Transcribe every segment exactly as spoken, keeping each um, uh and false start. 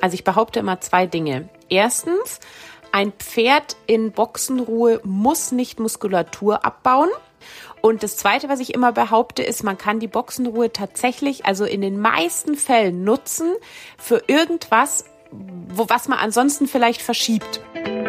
Also ich behaupte immer zwei Dinge. Erstens, ein Pferd in Boxenruhe muss nicht Muskulatur abbauen. Und das Zweite, was ich immer behaupte, ist, man kann die Boxenruhe tatsächlich, also in den meisten Fällen nutzen für irgendwas, wo, was man ansonsten vielleicht verschiebt.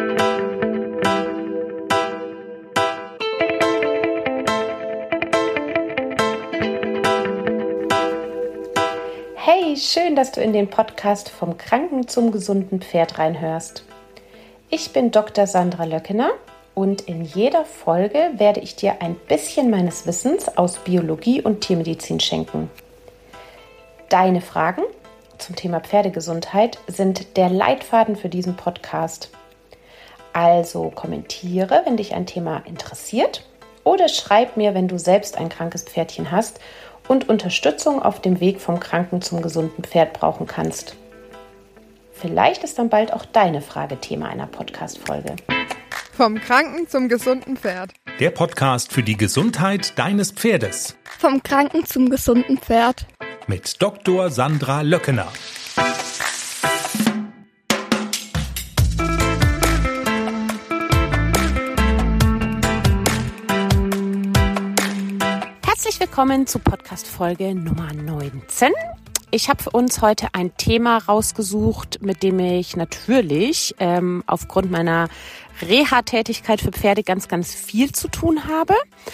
Hey, schön, dass du in den Podcast vom kranken zum gesunden Pferd reinhörst. Ich bin Doktor Sandra Löckener und in jeder Folge werde ich dir ein bisschen meines Wissens aus Biologie und Tiermedizin schenken. Deine Fragen zum Thema Pferdegesundheit sind der Leitfaden für diesen Podcast. Also kommentiere, wenn dich ein Thema interessiert, oder schreib mir, wenn du selbst ein krankes Pferdchen hast und Unterstützung auf dem Weg vom kranken zum gesunden Pferd brauchen kannst. Vielleicht ist dann bald auch deine Frage Thema einer Podcast-Folge. Vom kranken zum gesunden Pferd. Der Podcast für die Gesundheit deines Pferdes. Vom kranken zum gesunden Pferd. Mit Doktor Sandra Löckener. Herzlich willkommen zu Podcast-Folge Nummer neunzehn. Ich habe für uns heute ein Thema rausgesucht, mit dem ich natürlich ähm, aufgrund meiner Reha-Tätigkeit für Pferde ganz, ganz viel zu tun habe.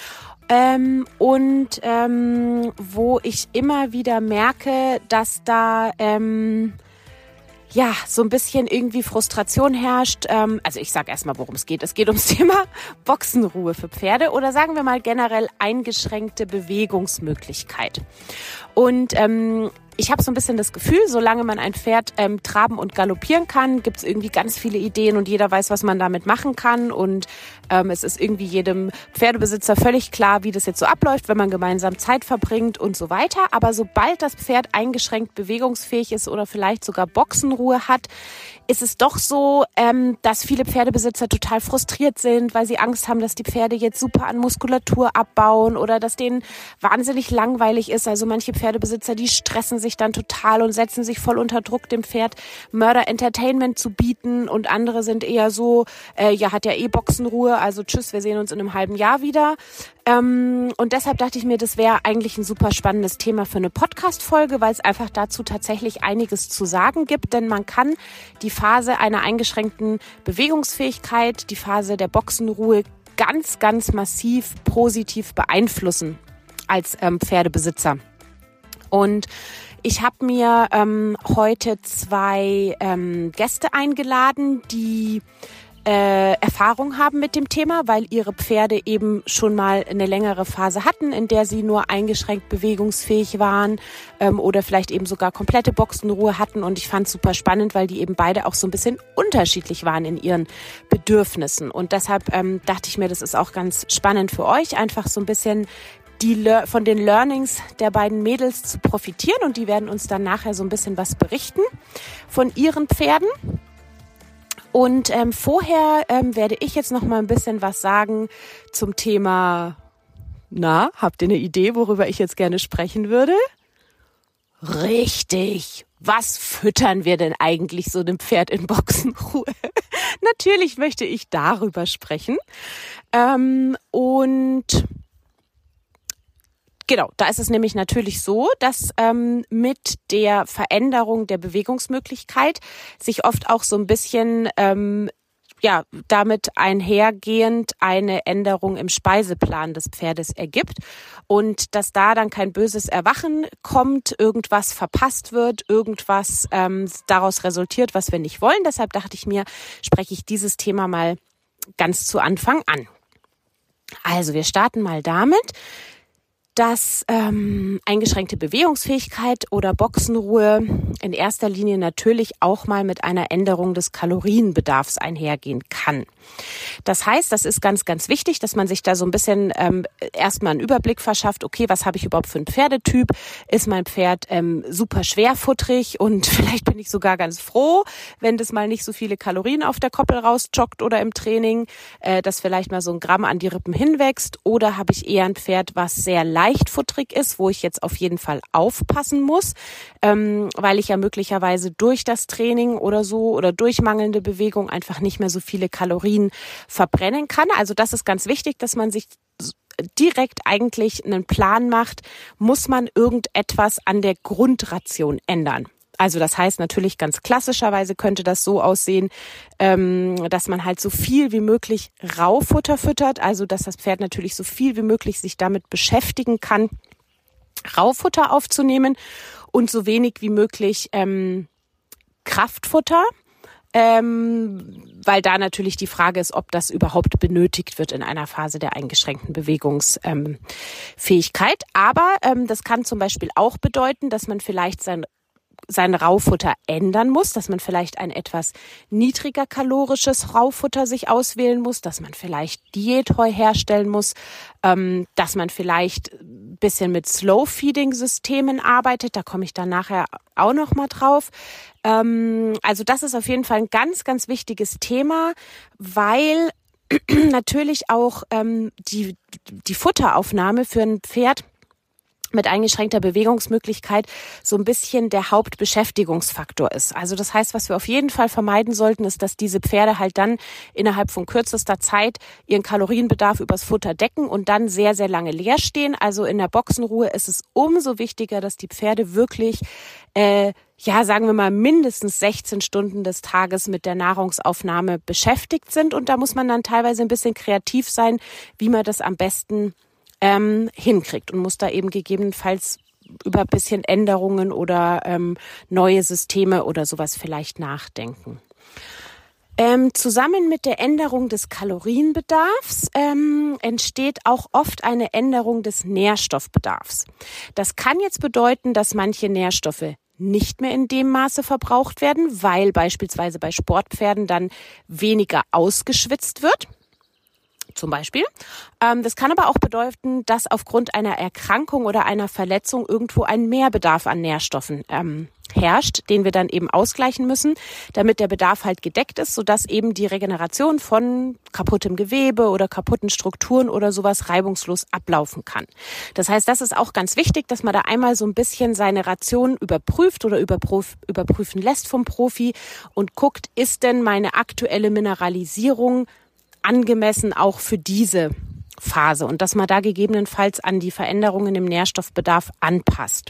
Ähm, und ähm, wo ich immer wieder merke, dass da ähm, ja so ein bisschen irgendwie Frustration herrscht. Ähm, also ich sage erstmal, worum es geht. Es geht ums Thema Boxenruhe für Pferde oder sagen wir mal generell eingeschränkte Bewegungsmöglichkeit. Und ähm, ich habe so ein bisschen das Gefühl, solange man ein Pferd ähm, traben und galoppieren kann, gibt es irgendwie ganz viele Ideen und jeder weiß, was man damit machen kann. Und ähm, es ist irgendwie jedem Pferdebesitzer völlig klar, wie das jetzt so abläuft, wenn man gemeinsam Zeit verbringt und so weiter. Aber sobald das Pferd eingeschränkt bewegungsfähig ist oder vielleicht sogar Boxenruhe hat, ist es doch so, ähm, dass viele Pferdebesitzer total frustriert sind, weil sie Angst haben, dass die Pferde jetzt super an Muskulatur abbauen oder dass denen wahnsinnig langweilig ist. Also manche Pferdebesitzer, die stressen sich dann total und setzen sich voll unter Druck, dem Pferd Mörder-Entertainment zu bieten, und andere sind eher so, äh, ja, hat ja eh Boxenruhe, also tschüss, wir sehen uns in einem halben Jahr wieder. Ähm, und deshalb dachte ich mir, das wäre eigentlich ein super spannendes Thema für eine Podcast-Folge, weil es einfach dazu tatsächlich einiges zu sagen gibt, denn man kann die Phase einer eingeschränkten Bewegungsfähigkeit, die Phase der Boxenruhe ganz, ganz massiv positiv beeinflussen als ähm, Pferdebesitzer. Und ich habe mir ähm, heute zwei ähm, Gäste eingeladen, die äh, Erfahrung haben mit dem Thema, weil ihre Pferde eben schon mal eine längere Phase hatten, in der sie nur eingeschränkt bewegungsfähig waren ähm, oder vielleicht eben sogar komplette Boxenruhe hatten. Und ich fand es super spannend, weil die eben beide auch so ein bisschen unterschiedlich waren in ihren Bedürfnissen. Und deshalb ähm, dachte ich mir, das ist auch ganz spannend für euch, einfach so ein bisschen die von den Learnings der beiden Mädels zu profitieren, und die werden uns dann nachher so ein bisschen was berichten von ihren Pferden. Und ähm, vorher ähm, werde ich jetzt noch mal ein bisschen was sagen zum Thema, na, habt ihr eine Idee, worüber ich jetzt gerne sprechen würde? Richtig! Was füttern wir denn eigentlich so einem Pferd in Boxenruhe? Natürlich möchte ich darüber sprechen. Ähm, und Genau, da ist es nämlich natürlich so, dass ähm, mit der Veränderung der Bewegungsmöglichkeit sich oft auch so ein bisschen ähm, ja damit einhergehend eine Änderung im Speiseplan des Pferdes ergibt, und dass da dann kein böses Erwachen kommt, irgendwas verpasst wird, irgendwas ähm, daraus resultiert, was wir nicht wollen. Deshalb dachte ich mir, spreche ich dieses Thema mal ganz zu Anfang an. Also wir starten mal damit, dass ähm, eingeschränkte Bewegungsfähigkeit oder Boxenruhe in erster Linie natürlich auch mal mit einer Änderung des Kalorienbedarfs einhergehen kann. Das heißt, das ist ganz, ganz wichtig, dass man sich da so ein bisschen ähm, erstmal einen Überblick verschafft, okay, was habe ich überhaupt für einen Pferdetyp? Ist mein Pferd ähm, super schwerfutterig und vielleicht bin ich sogar ganz froh, wenn das mal nicht so viele Kalorien auf der Koppel rausjoggt oder im Training, äh, dass vielleicht mal so ein Gramm an die Rippen hinwächst, oder habe ich eher ein Pferd, was sehr leicht leichtfutterig ist, wo ich jetzt auf jeden Fall aufpassen muss, ähm, weil ich ja möglicherweise durch das Training oder so oder durch mangelnde Bewegung einfach nicht mehr so viele Kalorien verbrennen kann. Also das ist ganz wichtig, dass man sich direkt eigentlich einen Plan macht, muss man irgendetwas an der Grundration ändern. Also das heißt natürlich ganz klassischerweise könnte das so aussehen, ähm, dass man halt so viel wie möglich Raufutter füttert, also dass das Pferd natürlich so viel wie möglich sich damit beschäftigen kann, Raufutter aufzunehmen und so wenig wie möglich ähm, Kraftfutter. Ähm, weil da natürlich die Frage ist, ob das überhaupt benötigt wird in einer Phase der eingeschränkten Bewegungsfähigkeit. Ähm, Aber ähm, das kann zum Beispiel auch bedeuten, dass man vielleicht sein sein Raufutter ändern muss, dass man vielleicht ein etwas niedriger kalorisches Raufutter sich auswählen muss, dass man vielleicht Diätheu herstellen muss, ähm, dass man vielleicht ein bisschen mit Slow-Feeding-Systemen arbeitet. Da komme ich dann nachher auch noch mal drauf. Ähm, also das ist auf jeden Fall ein ganz, ganz wichtiges Thema, weil natürlich auch ähm, die, die Futteraufnahme für ein Pferd mit eingeschränkter Bewegungsmöglichkeit so ein bisschen der Hauptbeschäftigungsfaktor ist. Also das heißt, was wir auf jeden Fall vermeiden sollten, ist, dass diese Pferde halt dann innerhalb von kürzester Zeit ihren Kalorienbedarf übers Futter decken und dann sehr, sehr lange leer stehen. Also in der Boxenruhe ist es umso wichtiger, dass die Pferde wirklich, äh, ja, sagen wir mal, mindestens sechzehn Stunden des Tages mit der Nahrungsaufnahme beschäftigt sind. Und da muss man dann teilweise ein bisschen kreativ sein, wie man das am besten Ähm, hinkriegt und muss da eben gegebenenfalls über ein bisschen Änderungen oder ähm, neue Systeme oder sowas vielleicht nachdenken. Ähm, zusammen mit der Änderung des Kalorienbedarfs ähm, entsteht auch oft eine Änderung des Nährstoffbedarfs. Das kann jetzt bedeuten, dass manche Nährstoffe nicht mehr in dem Maße verbraucht werden, weil beispielsweise bei Sportpferden dann weniger ausgeschwitzt wird. Zum Beispiel. Ähm, das kann aber auch bedeuten, dass aufgrund einer Erkrankung oder einer Verletzung irgendwo ein Mehrbedarf an Nährstoffen ähm, herrscht, den wir dann eben ausgleichen müssen, damit der Bedarf halt gedeckt ist, sodass eben die Regeneration von kaputtem Gewebe oder kaputten Strukturen oder sowas reibungslos ablaufen kann. Das heißt, das ist auch ganz wichtig, dass man da einmal so ein bisschen seine Ration überprüft oder überprüf, überprüfen lässt vom Profi und guckt, ist denn meine aktuelle Mineralisierung angemessen auch für diese Phase und dass man da gegebenenfalls an die Veränderungen im Nährstoffbedarf anpasst.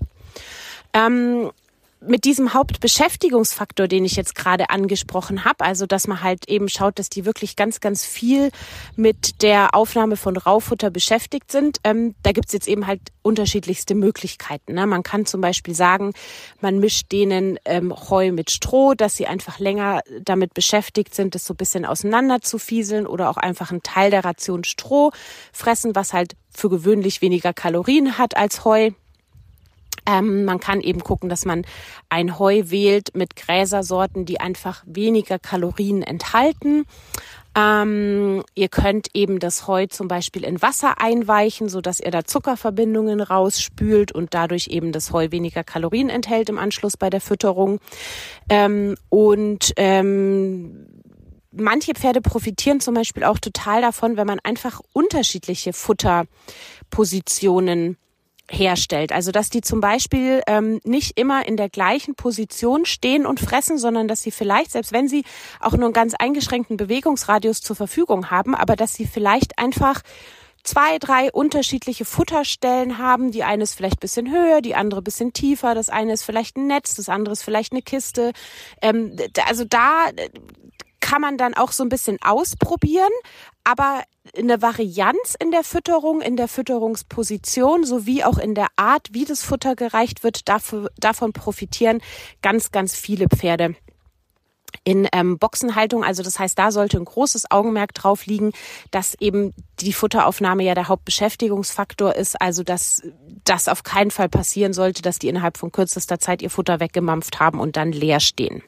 Ähm, mit diesem Hauptbeschäftigungsfaktor, den ich jetzt gerade angesprochen habe, also dass man halt eben schaut, dass die wirklich ganz, ganz viel mit der Aufnahme von Raufutter beschäftigt sind, ähm, da gibt's jetzt eben halt unterschiedlichste Möglichkeiten. Ne? Man kann zum Beispiel sagen, man mischt denen ähm, Heu mit Stroh, dass sie einfach länger damit beschäftigt sind, das so ein bisschen auseinander zu fieseln oder auch einfach einen Teil der Ration Stroh fressen, was halt für gewöhnlich weniger Kalorien hat als Heu. Ähm, man kann eben gucken, dass man ein Heu wählt mit Gräsersorten, die einfach weniger Kalorien enthalten. Ähm, ihr könnt eben das Heu zum Beispiel in Wasser einweichen, sodass ihr da Zuckerverbindungen rausspült und dadurch eben das Heu weniger Kalorien enthält im Anschluss bei der Fütterung. Ähm, und ähm, manche Pferde profitieren zum Beispiel auch total davon, wenn man einfach unterschiedliche Futterpositionen herstellt. Also dass die zum Beispiel ähm, nicht immer in der gleichen Position stehen und fressen, sondern dass sie vielleicht, selbst wenn sie auch nur einen ganz eingeschränkten Bewegungsradius zur Verfügung haben, aber dass sie vielleicht einfach zwei, drei unterschiedliche Futterstellen haben. Die eine ist vielleicht ein bisschen höher, die andere ein bisschen tiefer, das eine ist vielleicht ein Netz, das andere ist vielleicht eine Kiste. Ähm, also da kann man dann auch so ein bisschen ausprobieren, aber eine Varianz in der Fütterung, in der Fütterungsposition sowie auch in der Art, wie das Futter gereicht wird, dafür, davon profitieren ganz, ganz viele Pferde in ähm, Boxenhaltung. Also das heißt, da sollte ein großes Augenmerk drauf liegen, dass eben die Futteraufnahme ja der Hauptbeschäftigungsfaktor ist. Also dass das auf keinen Fall passieren sollte, dass die innerhalb von kürzester Zeit ihr Futter weggemampft haben und dann leer stehen.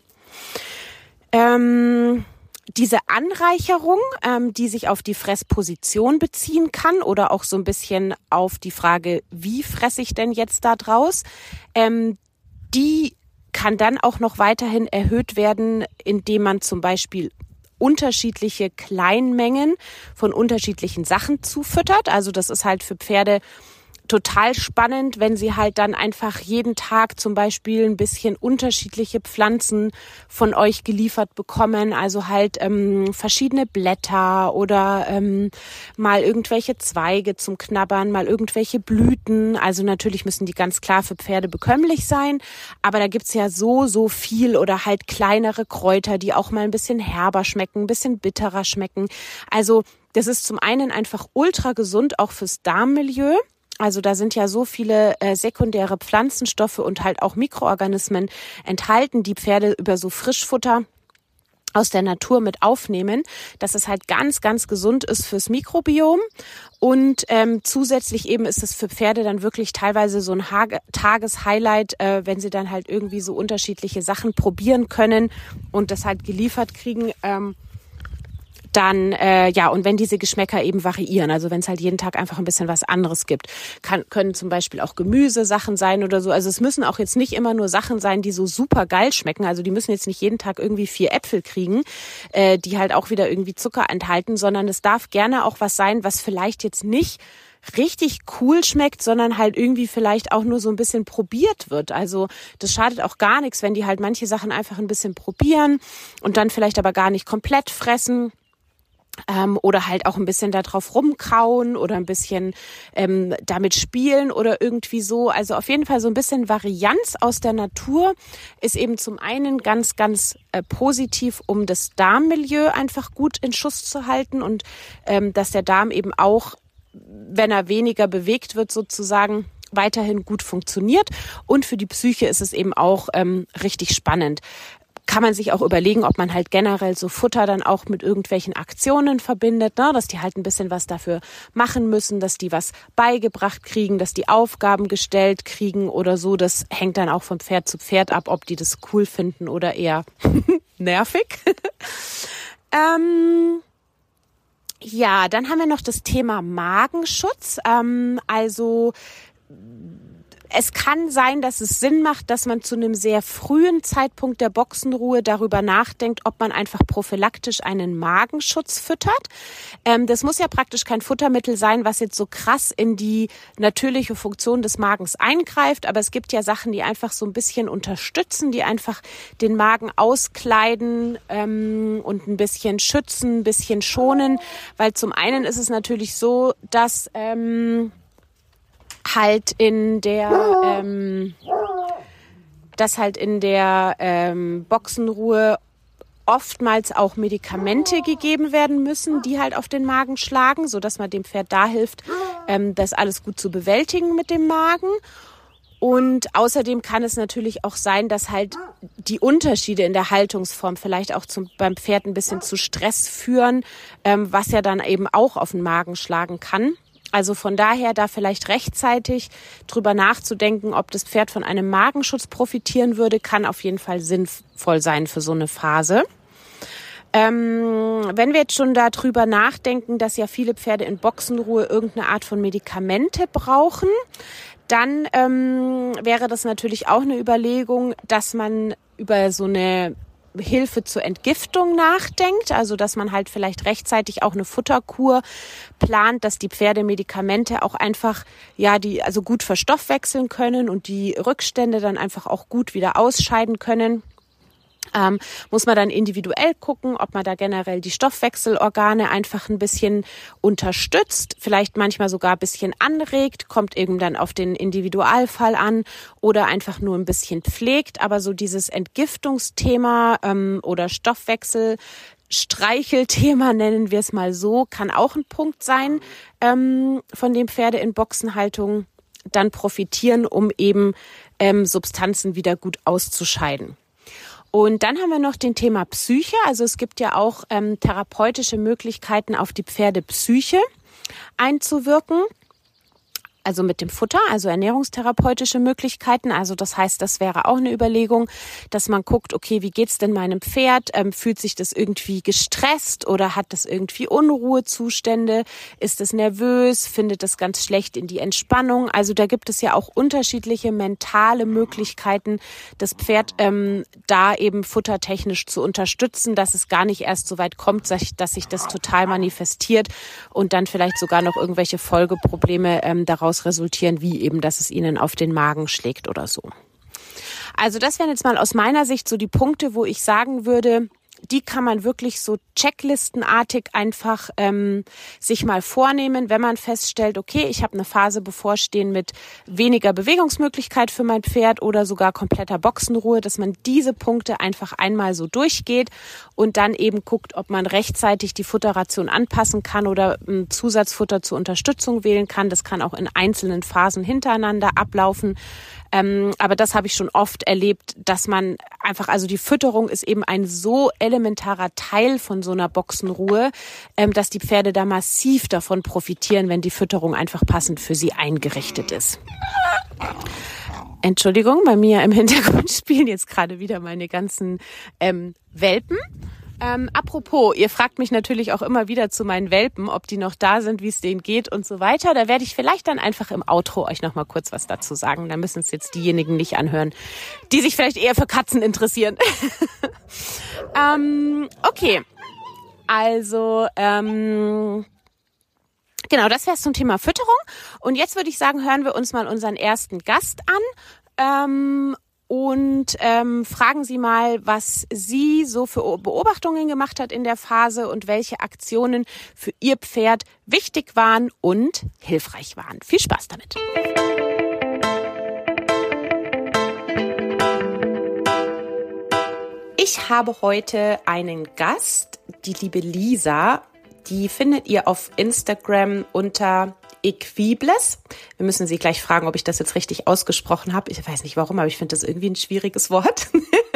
Ähm... Diese Anreicherung, ähm, die sich auf die Fressposition beziehen kann oder auch so ein bisschen auf die Frage, wie fresse ich denn jetzt da draus, ähm, die kann dann auch noch weiterhin erhöht werden, indem man zum Beispiel unterschiedliche Kleinmengen von unterschiedlichen Sachen zufüttert. Also das ist halt für Pferde total spannend, wenn sie halt dann einfach jeden Tag zum Beispiel ein bisschen unterschiedliche Pflanzen von euch geliefert bekommen. Also halt ähm, verschiedene Blätter oder ähm, mal irgendwelche Zweige zum Knabbern, mal irgendwelche Blüten. Also natürlich müssen die ganz klar für Pferde bekömmlich sein. Aber da gibt's ja so, so viel oder halt kleinere Kräuter, die auch mal ein bisschen herber schmecken, ein bisschen bitterer schmecken. Also das ist zum einen einfach ultra gesund, auch fürs Darmmilieu. Also da sind ja so viele äh, sekundäre Pflanzenstoffe und halt auch Mikroorganismen enthalten, die Pferde über so Frischfutter aus der Natur mit aufnehmen, dass es halt ganz, ganz gesund ist fürs Mikrobiom. Und ähm, zusätzlich eben ist es für Pferde dann wirklich teilweise so ein ha- Tageshighlight, äh, wenn sie dann halt irgendwie so unterschiedliche Sachen probieren können und das halt geliefert kriegen. Ähm, Dann, äh, ja, und wenn diese Geschmäcker eben variieren, also wenn es halt jeden Tag einfach ein bisschen was anderes gibt, kann, können zum Beispiel auch Gemüsesachen sein oder so. Also es müssen auch jetzt nicht immer nur Sachen sein, die so super geil schmecken. Also die müssen jetzt nicht jeden Tag irgendwie vier Äpfel kriegen, äh, die halt auch wieder irgendwie Zucker enthalten, sondern es darf gerne auch was sein, was vielleicht jetzt nicht richtig cool schmeckt, sondern halt irgendwie vielleicht auch nur so ein bisschen probiert wird. Also das schadet auch gar nichts, wenn die halt manche Sachen einfach ein bisschen probieren und dann vielleicht aber gar nicht komplett fressen. Ähm, oder halt auch ein bisschen da drauf rumkauen oder ein bisschen ähm, damit spielen oder irgendwie so. Also auf jeden Fall so ein bisschen Varianz aus der Natur ist eben zum einen ganz, ganz äh, positiv, um das Darmmilieu einfach gut in Schuss zu halten und ähm, dass der Darm eben auch, wenn er weniger bewegt wird sozusagen, weiterhin gut funktioniert. Und für die Psyche ist es eben auch ähm, richtig spannend. Kann man sich auch überlegen, ob man halt generell so Futter dann auch mit irgendwelchen Aktionen verbindet, ne? Dass die halt ein bisschen was dafür machen müssen, dass die was beigebracht kriegen, dass die Aufgaben gestellt kriegen oder so. Das hängt dann auch von Pferd zu Pferd ab, ob die das cool finden oder eher nervig. ähm, ja, dann haben wir noch das Thema Magenschutz. Ähm, also Es kann sein, dass es Sinn macht, dass man zu einem sehr frühen Zeitpunkt der Boxenruhe darüber nachdenkt, ob man einfach prophylaktisch einen Magenschutz füttert. Ähm, das muss ja praktisch kein Futtermittel sein, was jetzt so krass in die natürliche Funktion des Magens eingreift. Aber es gibt ja Sachen, die einfach so ein bisschen unterstützen, die einfach den Magen auskleiden ähm, und ein bisschen schützen, ein bisschen schonen. Weil zum einen ist es natürlich so, dass Ähm, halt in der, ähm, dass halt in der ähm, Boxenruhe oftmals auch Medikamente gegeben werden müssen, die halt auf den Magen schlagen, so dass man dem Pferd da hilft, ähm, das alles gut zu bewältigen mit dem Magen. Und außerdem kann es natürlich auch sein, dass halt die Unterschiede in der Haltungsform vielleicht auch zum, beim Pferd ein bisschen zu Stress führen, ähm, was ja dann eben auch auf den Magen schlagen kann. Also von daher da vielleicht rechtzeitig drüber nachzudenken, ob das Pferd von einem Magenschutz profitieren würde, kann auf jeden Fall sinnvoll sein für so eine Phase. Ähm, wenn wir jetzt schon darüber nachdenken, dass ja viele Pferde in Boxenruhe irgendeine Art von Medikamente brauchen, dann ähm, wäre das natürlich auch eine Überlegung, dass man über so eine Hilfe zur Entgiftung nachdenkt, also dass man halt vielleicht rechtzeitig auch eine Futterkur plant, dass die Pferde Medikamente auch einfach, ja, die also gut verstoffwechseln können und die Rückstände dann einfach auch gut wieder ausscheiden können. Ähm, muss man dann individuell gucken, ob man da generell die Stoffwechselorgane einfach ein bisschen unterstützt, vielleicht manchmal sogar ein bisschen anregt, kommt eben dann auf den Individualfall an oder einfach nur ein bisschen pflegt. Aber so dieses Entgiftungsthema ähm, oder Stoffwechselstreichelthema, nennen wir es mal so, kann auch ein Punkt sein, ähm, von dem Pferde in Boxenhaltung dann profitieren, um eben ähm, Substanzen wieder gut auszuscheiden. Und dann haben wir noch den Thema Psyche. Also es gibt ja auch ähm, therapeutische Möglichkeiten, auf die Pferdepsyche einzuwirken. Also mit dem Futter, also ernährungstherapeutische Möglichkeiten. Also das heißt, das wäre auch eine Überlegung, dass man guckt, okay, wie geht's denn meinem Pferd? Ähm, fühlt sich das irgendwie gestresst oder hat das irgendwie Unruhezustände? Ist es nervös? Findet es ganz schlecht in die Entspannung? Also da gibt es ja auch unterschiedliche mentale Möglichkeiten, das Pferd ähm, da eben futtertechnisch zu unterstützen, dass es gar nicht erst so weit kommt, dass sich das total manifestiert und dann vielleicht sogar noch irgendwelche Folgeprobleme ähm, daraus daraus resultieren, wie eben, dass es ihnen auf den Magen schlägt oder so. Also das wären jetzt mal aus meiner Sicht so die Punkte, wo ich sagen würde, die kann man wirklich so checklistenartig einfach ähm, sich mal vornehmen, wenn man feststellt, okay, ich habe eine Phase bevorstehen mit weniger Bewegungsmöglichkeit für mein Pferd oder sogar kompletter Boxenruhe, dass man diese Punkte einfach einmal so durchgeht und dann eben guckt, ob man rechtzeitig die Futterration anpassen kann oder ein Zusatzfutter zur Unterstützung wählen kann. Das kann auch in einzelnen Phasen hintereinander ablaufen. Ähm, aber das habe ich schon oft erlebt, dass man einfach, also die Fütterung ist eben ein so elementarer Teil von so einer Boxenruhe, ähm, dass die Pferde da massiv davon profitieren, wenn die Fütterung einfach passend für sie eingerichtet ist. Entschuldigung, bei mir im Hintergrund spielen jetzt gerade wieder meine ganzen ähm, Welpen. Ähm, apropos, ihr fragt mich natürlich auch immer wieder zu meinen Welpen, ob die noch da sind, wie es denen geht und so weiter. Da werde ich vielleicht dann einfach im Outro euch noch mal kurz was dazu sagen. Da müssen es jetzt diejenigen nicht anhören, die sich vielleicht eher für Katzen interessieren. ähm, okay, also ähm, genau, das wäre es zum Thema Fütterung. Und jetzt würde ich sagen, hören wir uns mal unseren ersten Gast an. Ähm, Und ähm, fragen Sie mal, was sie so für Beobachtungen gemacht hat in der Phase und welche Aktionen für ihr Pferd wichtig waren und hilfreich waren. Viel Spaß damit. Ich habe heute einen Gast, die liebe Lisa. Die findet ihr auf Instagram unter Equibles. Wir müssen sie gleich fragen, ob ich das jetzt richtig ausgesprochen habe. Ich weiß nicht warum, aber ich finde das irgendwie ein schwieriges Wort.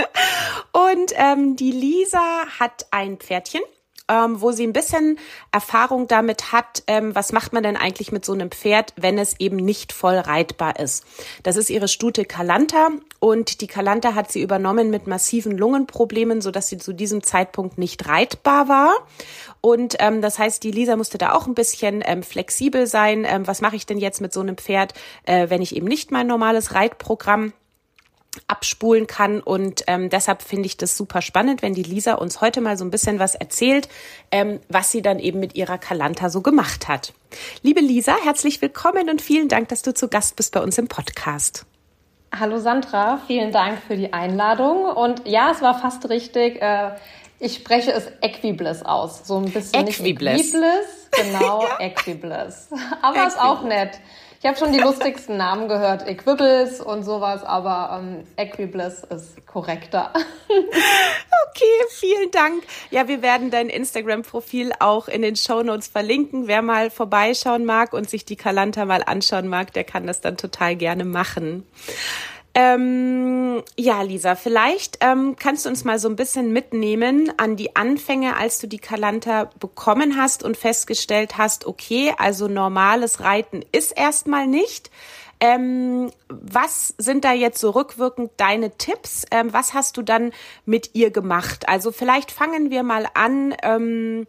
Und ähm, die Lisa hat ein Pferdchen, ähm, wo sie ein bisschen Erfahrung damit hat, ähm, was macht man denn eigentlich mit so einem Pferd, wenn es eben nicht voll reitbar ist. Das ist ihre Stute Kalanta und die Kalanta hat sie übernommen mit massiven Lungenproblemen, sodass sie zu diesem Zeitpunkt nicht reitbar war. Und ähm, das heißt, die Lisa musste da auch ein bisschen ähm, flexibel sein. Ähm, was mache ich denn jetzt mit so einem Pferd, äh, wenn ich eben nicht mein normales Reitprogramm abspulen kann? Und ähm, deshalb finde ich das super spannend, wenn die Lisa uns heute mal so ein bisschen was erzählt, ähm, was sie dann eben mit ihrer Kalanta so gemacht hat. Liebe Lisa, herzlich willkommen und vielen Dank, dass du zu Gast bist bei uns im Podcast. Hallo Sandra, vielen Dank für die Einladung. Und ja, es war fast richtig. Äh, Ich spreche es Equibles aus, so ein bisschen Equibles. Nicht Equibles, genau, ja. Equibles. Aber Equibles. Ist auch nett. Ich habe schon die lustigsten Namen gehört, Equibles und sowas, aber ähm, Equibles ist korrekter. Okay, vielen Dank. Ja, wir werden dein Instagram-Profil auch in den Shownotes verlinken. Wer mal vorbeischauen mag und sich die Kalanta mal anschauen mag, der kann das dann total gerne machen. Ähm, ja, Lisa, vielleicht ähm, kannst du uns mal so ein bisschen mitnehmen an die Anfänge, als du die Kalanta bekommen hast und festgestellt hast, okay, also normales Reiten ist erstmal nicht. Ähm, was sind da jetzt so rückwirkend deine Tipps? Ähm, was hast du dann mit ihr gemacht? Also vielleicht fangen wir mal an ähm,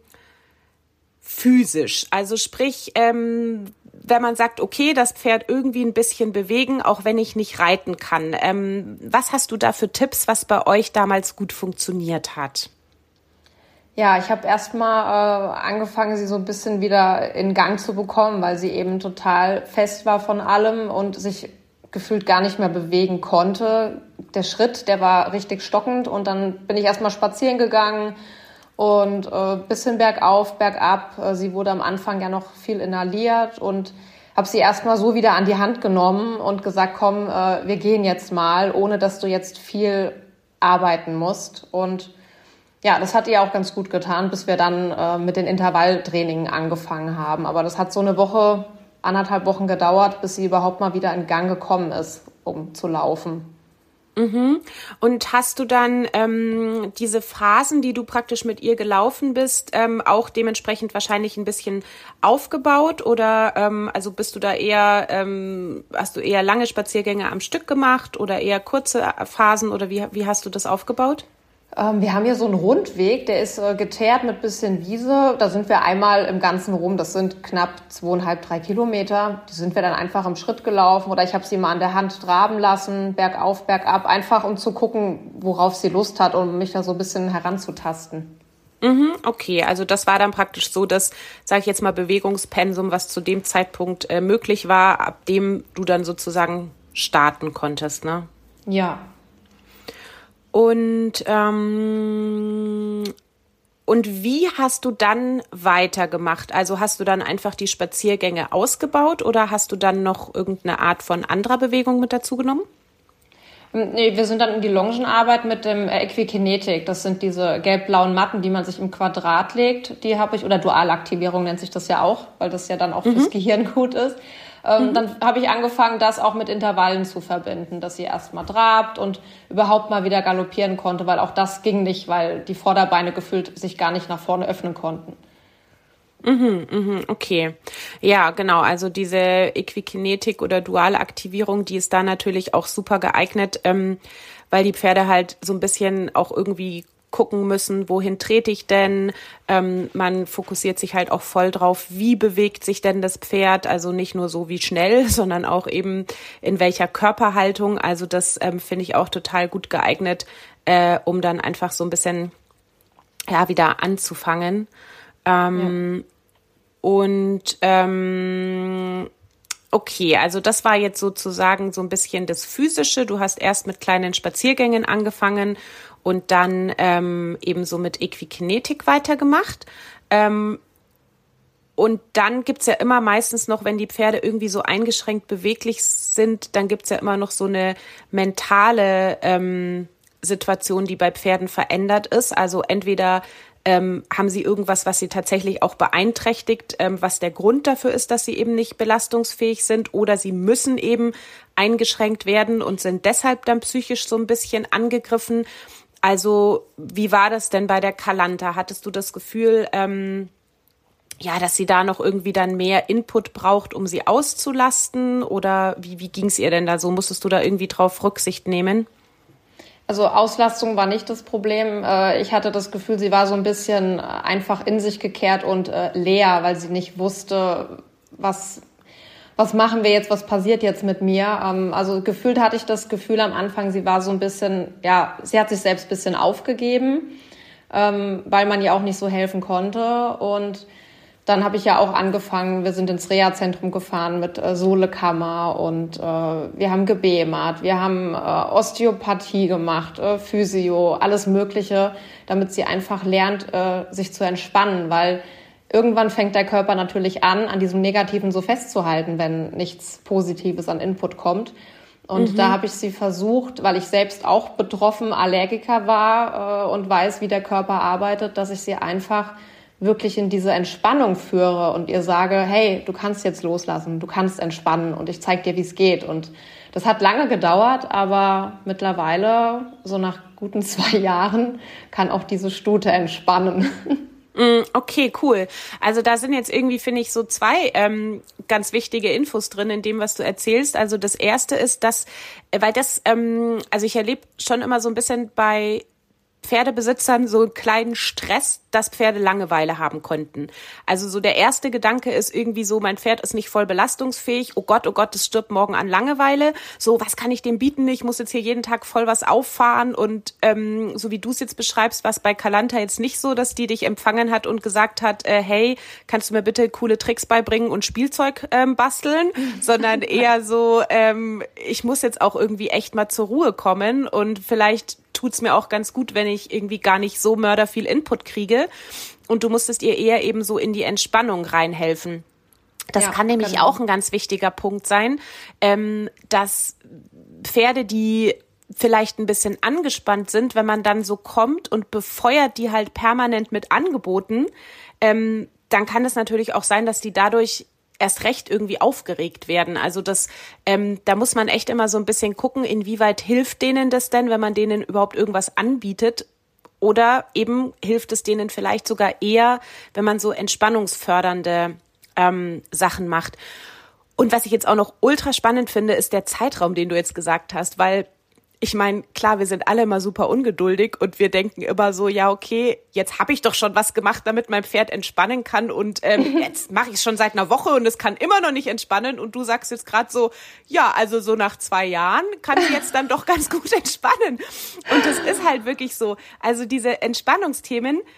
physisch, also sprich, ähm, wenn man sagt, okay, das Pferd irgendwie ein bisschen bewegen, auch wenn ich nicht reiten kann. Ähm, was hast du da für Tipps, was bei euch damals gut funktioniert hat? Ja, ich habe erstmal äh, angefangen, sie so ein bisschen wieder in Gang zu bekommen, weil sie eben total fest war von allem und sich gefühlt gar nicht mehr bewegen konnte. Der Schritt, der war richtig stockend und dann bin ich erstmal spazieren gegangen und äh, bisschen bergauf, bergab. Äh, sie wurde am Anfang ja noch viel inhaliert und habe sie erstmal so wieder an die Hand genommen und gesagt, komm, äh, wir gehen jetzt mal, ohne dass du jetzt viel arbeiten musst. Und ja, das hat ihr auch ganz gut getan, bis wir dann äh, mit den Intervalltrainingen angefangen haben. Aber das hat so eine Woche, anderthalb Wochen gedauert, bis sie überhaupt mal wieder in Gang gekommen ist, um zu laufen. Mhm. Und hast du dann ähm, diese Phasen, die du praktisch mit ihr gelaufen bist, ähm, auch dementsprechend wahrscheinlich ein bisschen aufgebaut oder ähm, also bist du da eher, ähm, hast du eher lange Spaziergänge am Stück gemacht oder eher kurze Phasen oder wie, wie hast du das aufgebaut? Ähm, wir haben hier so einen Rundweg, der ist äh, geteert mit bisschen Wiese. Da sind wir einmal im Ganzen rum. Das sind knapp zweieinhalb, drei Kilometer. Die sind wir dann einfach im Schritt gelaufen oder ich habe sie mal an der Hand traben lassen, bergauf, bergab, einfach um zu gucken, worauf sie Lust hat, um mich da so ein bisschen heranzutasten. Mhm, okay, also das war dann praktisch so, dass, sage ich jetzt mal, Bewegungspensum, was zu dem Zeitpunkt äh, möglich war, ab dem du dann sozusagen starten konntest, ne? Ja. Und ähm, und wie hast du dann weitergemacht? Also hast du dann einfach die Spaziergänge ausgebaut oder hast du dann noch irgendeine Art von anderer Bewegung mit dazu genommen? Nee, wir sind dann in die Longenarbeit mit dem Equikinetik. Das sind diese gelb-blauen Matten, die man sich im Quadrat legt. Die habe ich, oder Dualaktivierung nennt sich das ja auch, weil das ja dann auch mhm. fürs Gehirn gut ist. Ähm, mhm. Dann habe ich angefangen, das auch mit Intervallen zu verbinden, dass sie erst mal trabt und überhaupt mal wieder galoppieren konnte, weil auch das ging nicht, weil die Vorderbeine gefühlt sich gar nicht nach vorne öffnen konnten. Mhm, mhm, okay. Ja, genau. Also diese Equikinetik oder duale Aktivierung, die ist da natürlich auch super geeignet, ähm, weil die Pferde halt so ein bisschen auch irgendwie gucken müssen, wohin trete ich denn? Ähm, man fokussiert sich halt auch voll drauf, wie bewegt sich denn das Pferd? Also nicht nur so wie schnell, sondern auch eben in welcher Körperhaltung. Also das ähm, finde ich auch total gut geeignet, äh, um dann einfach so ein bisschen ja wieder anzufangen. Ähm, ja. Und ähm, okay, also das war jetzt sozusagen so ein bisschen das Physische. Du hast erst mit kleinen Spaziergängen angefangen und dann ähm, eben so mit Equikinetik weitergemacht. Ähm, und dann gibt's ja immer meistens noch, wenn die Pferde irgendwie so eingeschränkt beweglich sind, dann gibt's ja immer noch so eine mentale ähm, Situation, die bei Pferden verändert ist. Also entweder Ähm, haben sie irgendwas, was sie tatsächlich auch beeinträchtigt, ähm, was der Grund dafür ist, dass sie eben nicht belastungsfähig sind, oder sie müssen eben eingeschränkt werden und sind deshalb dann psychisch so ein bisschen angegriffen. Also wie war das denn bei der Kalanta? Hattest du das Gefühl, ähm, ja, dass sie da noch irgendwie dann mehr Input braucht, um sie auszulasten? Oder wie, wie ging es ihr denn da so? Musstest du da irgendwie drauf Rücksicht nehmen? Also Auslastung war nicht das Problem. Ich hatte das Gefühl, sie war so ein bisschen einfach in sich gekehrt und leer, weil sie nicht wusste, was, was machen wir jetzt, was passiert jetzt mit mir. Also gefühlt hatte ich das Gefühl am Anfang, sie war so ein bisschen, ja, sie hat sich selbst ein bisschen aufgegeben, weil man ihr auch nicht so helfen konnte. Und dann habe ich ja auch angefangen, wir sind ins Reha-Zentrum gefahren mit äh, Sohlekammer und äh, wir haben gebämert, wir haben äh, Osteopathie gemacht, äh, Physio, alles Mögliche, damit sie einfach lernt, äh, sich zu entspannen, weil irgendwann fängt der Körper natürlich an, an diesem Negativen so festzuhalten, wenn nichts Positives an Input kommt. Und mhm. da habe ich sie versucht, weil ich selbst auch betroffen Allergiker war äh, und weiß, wie der Körper arbeitet, dass ich sie einfach wirklich in diese Entspannung führe und ihr sage, hey, du kannst jetzt loslassen, du kannst entspannen und ich zeige dir, wie es geht. Und das hat lange gedauert, aber mittlerweile, so nach guten zwei Jahren, kann auch diese Stute entspannen. Okay, cool. Also da sind jetzt irgendwie, finde ich, so zwei ähm, ganz wichtige Infos drin in dem, was du erzählst. Also das erste ist, dass, weil das, ähm, also ich erlebe schon immer so ein bisschen bei Pferdebesitzern so einen kleinen Stress, dass Pferde Langeweile haben konnten. Also so der erste Gedanke ist irgendwie so, mein Pferd ist nicht voll belastungsfähig, oh Gott, oh Gott, es stirbt morgen an Langeweile. So, was kann ich dem bieten? Ich muss jetzt hier jeden Tag voll was auffahren und ähm, so wie du es jetzt beschreibst, war es bei Kalanta jetzt nicht so, dass die dich empfangen hat und gesagt hat, äh, hey, kannst du mir bitte coole Tricks beibringen und Spielzeug ähm, basteln, sondern eher so, ähm, ich muss jetzt auch irgendwie echt mal zur Ruhe kommen und vielleicht tut's mir auch ganz gut, wenn ich irgendwie gar nicht so mörder viel Input kriege. Und du musstest ihr eher eben so in die Entspannung reinhelfen. Das ja, kann nämlich genau. auch ein ganz wichtiger Punkt sein, ähm, dass Pferde, die vielleicht ein bisschen angespannt sind, wenn man dann so kommt und befeuert die halt permanent mit Angeboten, ähm, dann kann es natürlich auch sein, dass die dadurch erst recht irgendwie aufgeregt werden. Also das, ähm, da muss man echt immer so ein bisschen gucken, inwieweit hilft denen das denn, wenn man denen überhaupt irgendwas anbietet, oder eben hilft es denen vielleicht sogar eher, wenn man so entspannungsfördernde ähm, Sachen macht. Und was ich jetzt auch noch ultra spannend finde, ist der Zeitraum, den du jetzt gesagt hast, weil ich meine, klar, wir sind alle immer super ungeduldig und wir denken immer so, ja okay, jetzt habe ich doch schon was gemacht, damit mein Pferd entspannen kann und ähm, jetzt mache ich es schon seit einer Woche und es kann immer noch nicht entspannen und du sagst jetzt gerade so, ja, also so nach zwei Jahren kann ich jetzt dann doch ganz gut entspannen. Und das ist halt wirklich so, also diese Entspannungsthemen,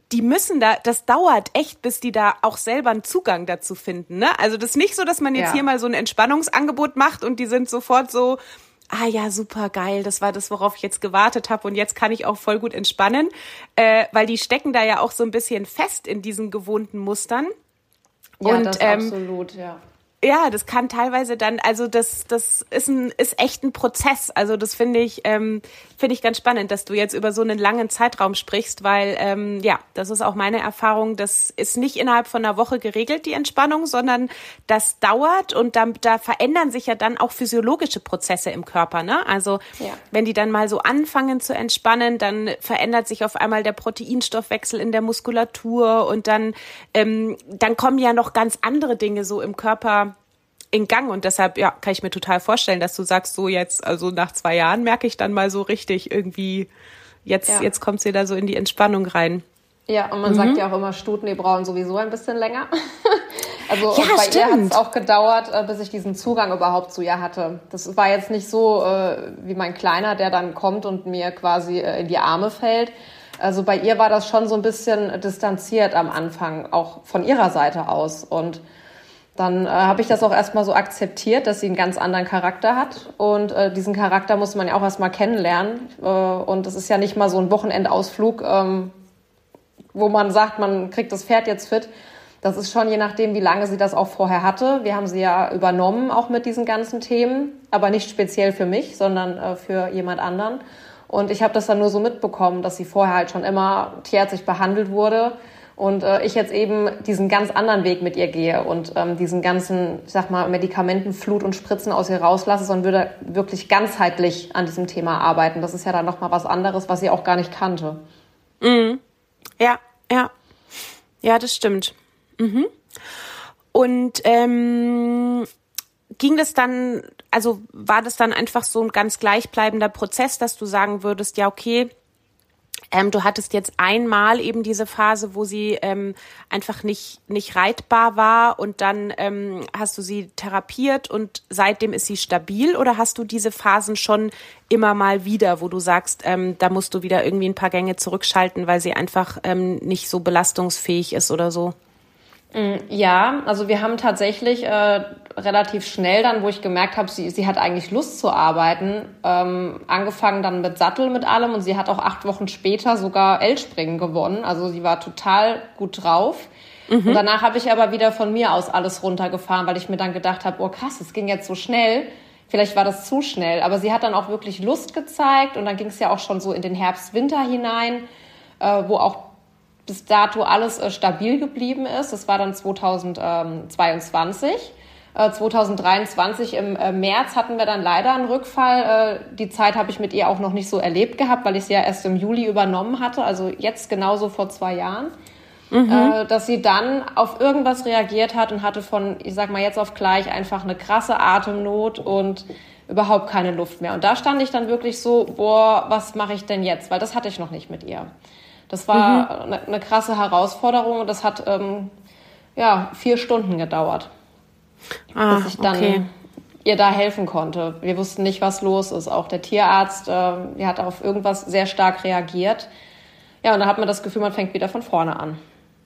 die müssen da, das dauert echt, bis die da auch selber einen Zugang dazu finden, ne? Also das ist nicht so, dass man jetzt ja. hier mal so ein Entspannungsangebot macht und die sind sofort so, ah ja, super geil, das war das, worauf ich jetzt gewartet habe und jetzt kann ich auch voll gut entspannen, äh, weil die stecken da ja auch so ein bisschen fest in diesen gewohnten Mustern. Ja, und, das ähm, absolut, ja. Ja, das kann teilweise dann, also das das ist ein ist echt ein Prozess. Also das finde ich ähm, finde ich ganz spannend, dass du jetzt über so einen langen Zeitraum sprichst, weil ähm, ja, das ist auch meine Erfahrung. Das ist nicht innerhalb von einer Woche geregelt, die Entspannung, sondern das dauert und da, da verändern sich ja dann auch physiologische Prozesse im Körper. Ne? Also ja. wenn die dann mal so anfangen zu entspannen, dann verändert sich auf einmal der Proteinstoffwechsel in der Muskulatur und dann ähm, dann kommen ja noch ganz andere Dinge so im Körper in Gang und deshalb, ja, kann ich mir total vorstellen, dass du sagst, so jetzt, also nach zwei Jahren merke ich dann mal so richtig irgendwie, jetzt, ja. jetzt kommt sie da so in die Entspannung rein. Ja, und man mhm. sagt ja auch immer, Stuten, die brauchen sowieso ein bisschen länger. Also ja, bei stimmt. ihr hat es auch gedauert, bis ich diesen Zugang überhaupt zu ihr hatte. Das war jetzt nicht so äh, wie mein Kleiner, der dann kommt und mir quasi äh, in die Arme fällt. Also bei ihr war das schon so ein bisschen distanziert am Anfang, auch von ihrer Seite aus. Und dann äh, habe ich das auch erstmal so akzeptiert, dass sie einen ganz anderen Charakter hat. Und äh, diesen Charakter muss man ja auch erstmal kennenlernen. Äh, und es ist ja nicht mal so ein Wochenendausflug, ähm, wo man sagt, man kriegt das Pferd jetzt fit. Das ist schon je nachdem, wie lange sie das auch vorher hatte. Wir haben sie ja übernommen, auch mit diesen ganzen Themen. Aber nicht speziell für mich, sondern äh, für jemand anderen. Und ich habe das dann nur so mitbekommen, dass sie vorher halt schon immer tierärztlich behandelt wurde. Und äh, ich jetzt eben diesen ganz anderen Weg mit ihr gehe und ähm, diesen ganzen, ich sag mal, Medikamentenflut und Spritzen aus ihr rauslasse, sondern würde wirklich ganzheitlich an diesem Thema arbeiten. Das ist ja dann nochmal was anderes, was sie auch gar nicht kannte. Mhm. Ja, ja. Ja, das stimmt. Mhm. Und ähm, ging das dann, also war das dann einfach so ein ganz gleichbleibender Prozess, dass du sagen würdest, ja, okay, Ähm, du hattest jetzt einmal eben diese Phase, wo sie ähm, einfach nicht nicht reitbar war und dann ähm, hast du sie therapiert und seitdem ist sie stabil oder hast du diese Phasen schon immer mal wieder, wo du sagst, ähm, da musst du wieder irgendwie ein paar Gänge zurückschalten, weil sie einfach ähm, nicht so belastungsfähig ist oder so? Ja, also wir haben tatsächlich äh, relativ schnell dann, wo ich gemerkt habe, sie, sie hat eigentlich Lust zu arbeiten, ähm, angefangen dann mit Sattel, mit allem und sie hat auch acht Wochen später sogar L-Springen gewonnen. Also sie war total gut drauf. Mhm. Und danach habe ich aber wieder von mir aus alles runtergefahren, weil ich mir dann gedacht habe, oh krass, es ging jetzt so schnell. Vielleicht war das zu schnell, aber sie hat dann auch wirklich Lust gezeigt und dann ging es ja auch schon so in den Herbst, Winter hinein, äh, wo auch bis dato alles äh, stabil geblieben ist. Das war dann zweitausendzweiundzwanzig. Äh, zweitausenddreiundzwanzig im äh, März hatten wir dann leider einen Rückfall. Äh, die Zeit habe ich mit ihr auch noch nicht so erlebt gehabt, weil ich sie ja erst im Juli übernommen hatte, also jetzt genauso vor zwei Jahren. Mhm. Äh, dass sie dann auf irgendwas reagiert hat und hatte von, ich sag mal jetzt auf gleich, einfach eine krasse Atemnot und überhaupt keine Luft mehr. Und da stand ich dann wirklich so, boah, was mache ich denn jetzt? Weil das hatte ich noch nicht mit ihr. Das war mhm. eine, eine krasse Herausforderung und das hat ähm, ja vier Stunden gedauert, ah, bis ich dann okay. ihr da helfen konnte. Wir wussten nicht, was los ist. Auch der Tierarzt, äh, der hat auf irgendwas sehr stark reagiert. Ja, und dann hat man das Gefühl, man fängt wieder von vorne an.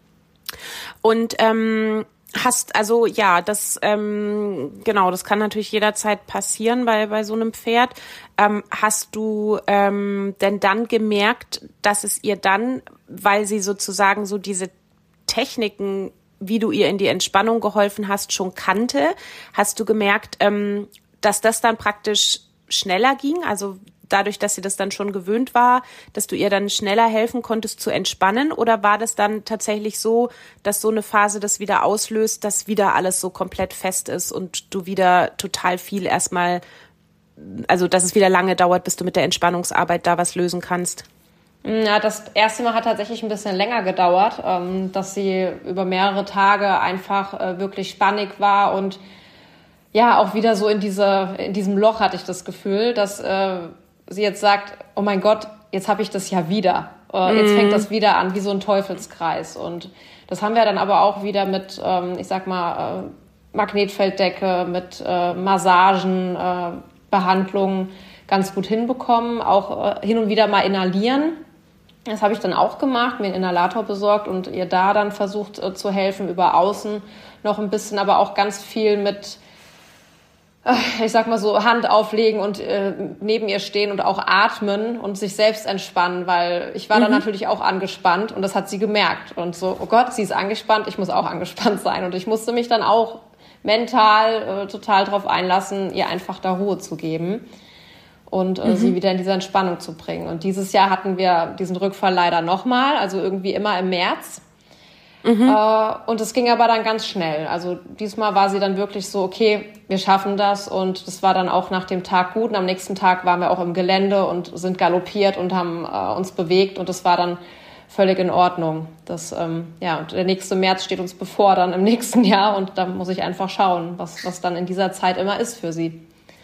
Und ähm, hast, also ja, das ähm, genau, das kann natürlich jederzeit passieren bei bei so einem Pferd. Ähm, hast du ähm, denn dann gemerkt, dass es ihr dann, weil sie sozusagen so diese Techniken, wie du ihr in die Entspannung geholfen hast, schon kannte, hast du gemerkt, ähm, dass das dann praktisch schneller ging? Also dadurch, dass sie das dann schon gewöhnt war, dass du ihr dann schneller helfen konntest zu entspannen? Oder war das dann tatsächlich so, dass so eine Phase das wieder auslöst, dass wieder alles so komplett fest ist und du wieder total viel erstmal, also dass es wieder lange dauert, bis du mit der Entspannungsarbeit da was lösen kannst? Ja, das erste Mal hat tatsächlich ein bisschen länger gedauert, dass sie über mehrere Tage einfach wirklich spannig war und ja, auch wieder so in diese, in diesem Loch hatte ich das Gefühl, dass sie jetzt sagt, oh mein Gott, jetzt habe ich das ja wieder. Äh, jetzt fängt das wieder an, wie so ein Teufelskreis. Und das haben wir dann aber auch wieder mit, ähm, ich sag mal, äh, Magnetfelddecke, mit äh, Massagen, äh, Behandlungen ganz gut hinbekommen. Auch äh, hin und wieder mal inhalieren. Das habe ich dann auch gemacht, mir einen Inhalator besorgt und ihr da dann versucht äh, zu helfen, über außen noch ein bisschen, aber auch ganz viel mit, äh, ich sag mal so, Hand auflegen und äh, neben ihr stehen und auch atmen und sich selbst entspannen, weil ich war mhm. dann natürlich auch angespannt und das hat sie gemerkt. Und so, oh Gott, sie ist angespannt, ich muss auch angespannt sein. Und ich musste mich dann auch mental äh, total drauf einlassen, ihr einfach da Ruhe zu geben. Und äh, mhm. sie wieder in diese Entspannung zu bringen. Und dieses Jahr hatten wir diesen Rückfall leider nochmal, also irgendwie immer im März. Mhm. Äh, und es ging aber dann ganz schnell. Also diesmal war sie dann wirklich so, okay, wir schaffen das. Und das war dann auch nach dem Tag gut. Und am nächsten Tag waren wir auch im Gelände und sind galoppiert und haben äh, uns bewegt. Und das war dann völlig in Ordnung. Das, ähm, ja, und der nächste März steht uns bevor dann im nächsten Jahr. Und da muss ich einfach schauen, was, was dann in dieser Zeit immer ist für sie.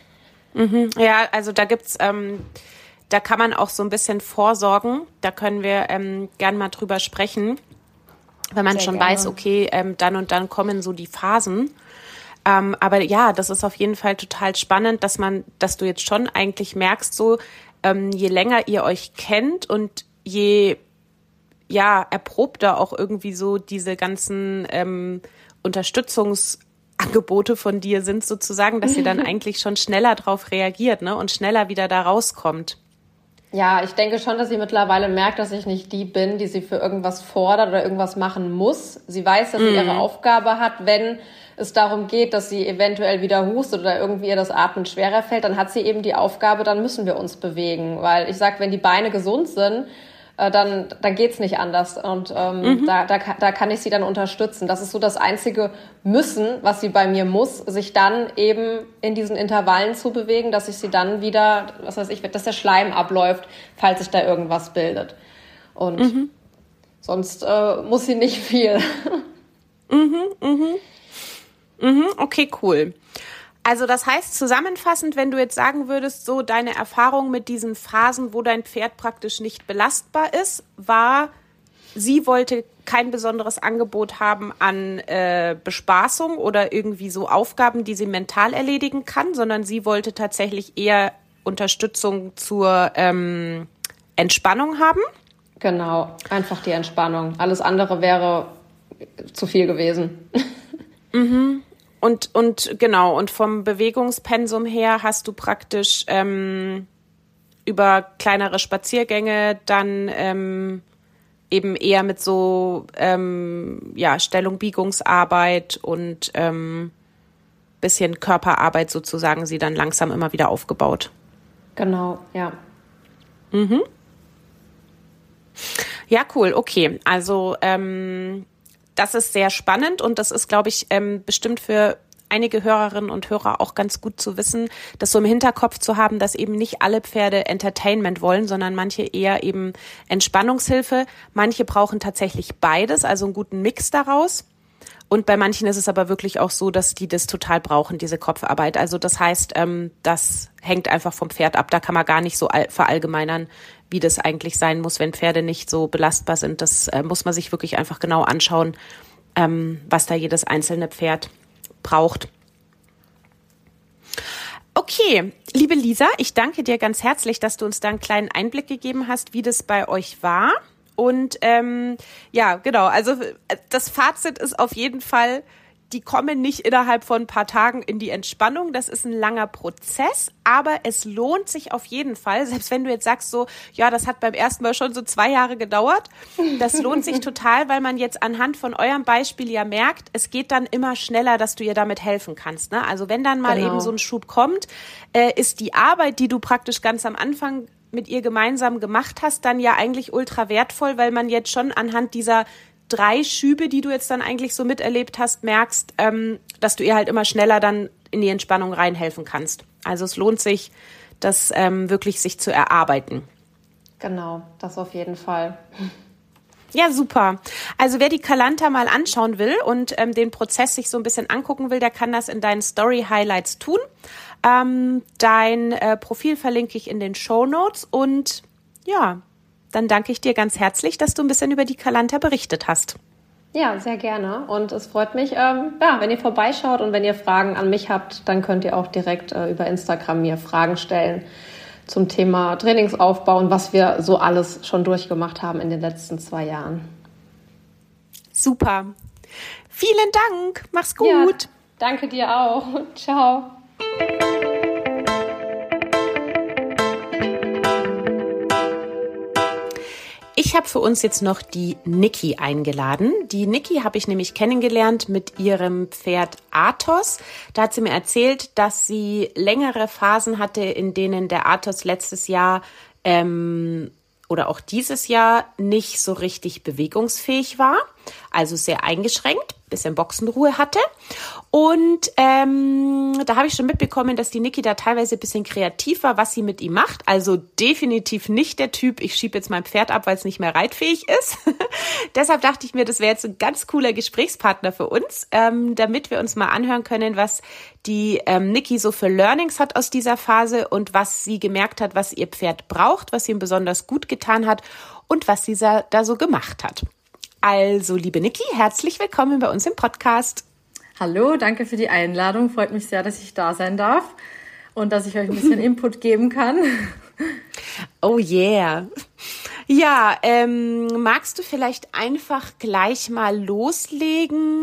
Mhm. Ja, also da gibt's, ähm, da kann man auch so ein bisschen vorsorgen. Da können wir ähm, gern mal drüber sprechen, wenn man Sehr schon gerne. weiß, okay, ähm, dann und dann kommen so die Phasen. Ähm, aber ja, das ist auf jeden Fall total spannend, dass man, dass du jetzt schon eigentlich merkst, so ähm, je länger ihr euch kennt und je ja erprobter auch irgendwie so diese ganzen ähm, Unterstützungs Angebote von dir sind sozusagen, dass sie dann eigentlich schon schneller drauf reagiert, ne, und schneller wieder da rauskommt. Ja, ich denke schon, dass sie mittlerweile merkt, dass ich nicht die bin, die sie für irgendwas fordert oder irgendwas machen muss. Sie weiß, dass sie mm. ihre Aufgabe hat, wenn es darum geht, dass sie eventuell wieder hustet oder irgendwie ihr das Atmen schwerer fällt, dann hat sie eben die Aufgabe, dann müssen wir uns bewegen. Weil ich sag, wenn die Beine gesund sind, dann, dann geht's nicht anders. Und ähm, mhm. da, da, da kann ich sie dann unterstützen. Das ist so das einzige Müssen, was sie bei mir muss, sich dann eben in diesen Intervallen zu bewegen, dass ich sie dann wieder, was weiß ich, dass der Schleim abläuft, falls sich da irgendwas bildet. Und mhm. sonst äh, muss sie nicht viel. mhm, mhm. Mhm, okay, cool. Also das heißt zusammenfassend, wenn du jetzt sagen würdest, so deine Erfahrung mit diesen Phasen, wo dein Pferd praktisch nicht belastbar ist, war, sie wollte kein besonderes Angebot haben an äh, Bespaßung oder irgendwie so Aufgaben, die sie mental erledigen kann, sondern sie wollte tatsächlich eher Unterstützung zur ähm, Entspannung haben? Genau, einfach die Entspannung. Alles andere wäre zu viel gewesen. Mhm. Und, und genau, und vom Bewegungspensum her hast du praktisch ähm, über kleinere Spaziergänge dann ähm, eben eher mit so ähm, ja, Stellung, Biegungsarbeit und ähm, bisschen Körperarbeit sozusagen sie dann langsam immer wieder aufgebaut. Genau, ja. Mhm. Ja, cool, okay. Also ähm, das ist sehr spannend und das ist, glaube ich, ähm, bestimmt für einige Hörerinnen und Hörer auch ganz gut zu wissen, das so im Hinterkopf zu haben, dass eben nicht alle Pferde Entertainment wollen, sondern manche eher eben Entspannungshilfe. Manche brauchen tatsächlich beides, also einen guten Mix daraus. Und bei manchen ist es aber wirklich auch so, dass die das total brauchen, diese Kopfarbeit. Also das heißt, ähm, das hängt einfach vom Pferd ab. Da kann man gar nicht so all- verallgemeinern, wie das eigentlich sein muss, wenn Pferde nicht so belastbar sind. Das äh, muss man sich wirklich einfach genau anschauen, ähm, was da jedes einzelne Pferd braucht. Okay, liebe Lisa, ich danke dir ganz herzlich, dass du uns da einen kleinen Einblick gegeben hast, wie das bei euch war. Und ähm, ja, genau, also das Fazit ist auf jeden Fall, die kommen nicht innerhalb von ein paar Tagen in die Entspannung. Das ist ein langer Prozess, aber es lohnt sich auf jeden Fall. Selbst wenn du jetzt sagst so, ja, das hat beim ersten Mal schon so zwei Jahre gedauert. Das lohnt sich total, weil man jetzt anhand von eurem Beispiel ja merkt, es geht dann immer schneller, dass du ihr damit helfen kannst. Ne? Also wenn dann mal genau. eben so ein Schub kommt, äh, ist die Arbeit, die du praktisch ganz am Anfang mit ihr gemeinsam gemacht hast, dann ja eigentlich ultra wertvoll, weil man jetzt schon anhand dieser drei Schübe, die du jetzt dann eigentlich so miterlebt hast, merkst, ähm, dass du ihr halt immer schneller dann in die Entspannung reinhelfen kannst. Also es lohnt sich, das ähm, wirklich sich zu erarbeiten. Genau, das auf jeden Fall. Ja, super. Also wer die Kalanta mal anschauen will und ähm, den Prozess sich so ein bisschen angucken will, der kann das in deinen Story-Highlights tun. Ähm, dein äh, Profil verlinke ich in den Shownotes und ja, dann danke ich dir ganz herzlich, dass du ein bisschen über die Kalanta berichtet hast. Ja, sehr gerne. Und es freut mich, ähm, ja, wenn ihr vorbeischaut und wenn ihr Fragen an mich habt, dann könnt ihr auch direkt äh, über Instagram mir Fragen stellen zum Thema Trainingsaufbau und was wir so alles schon durchgemacht haben in den letzten zwei Jahren. Super. Vielen Dank. Mach's gut. Ja, danke dir auch. Ciao. Ich habe für uns jetzt noch die Niki eingeladen. Die Niki habe ich nämlich kennengelernt mit ihrem Pferd Athos. Da hat sie mir erzählt, dass sie längere Phasen hatte, in denen der Athos letztes Jahr ähm, oder auch dieses Jahr nicht so richtig bewegungsfähig war. Also sehr eingeschränkt, bisschen Boxenruhe hatte. Und ähm, da habe ich schon mitbekommen, dass die Niki da teilweise ein bisschen kreativ war, was sie mit ihm macht. Also definitiv nicht der Typ, ich schiebe jetzt mein Pferd ab, weil es nicht mehr reitfähig ist. Deshalb dachte ich mir, das wäre jetzt ein ganz cooler Gesprächspartner für uns, ähm, damit wir uns mal anhören können, was die ähm, Niki so für Learnings hat aus dieser Phase und was sie gemerkt hat, was ihr Pferd braucht, was ihm besonders gut getan hat und was sie da so gemacht hat. Also, liebe Niki, herzlich willkommen bei uns im Podcast. Hallo, danke für die Einladung. Freut mich sehr, dass ich da sein darf und dass ich euch ein bisschen Input geben kann. Oh yeah. Ja, ähm, magst du vielleicht einfach gleich mal loslegen?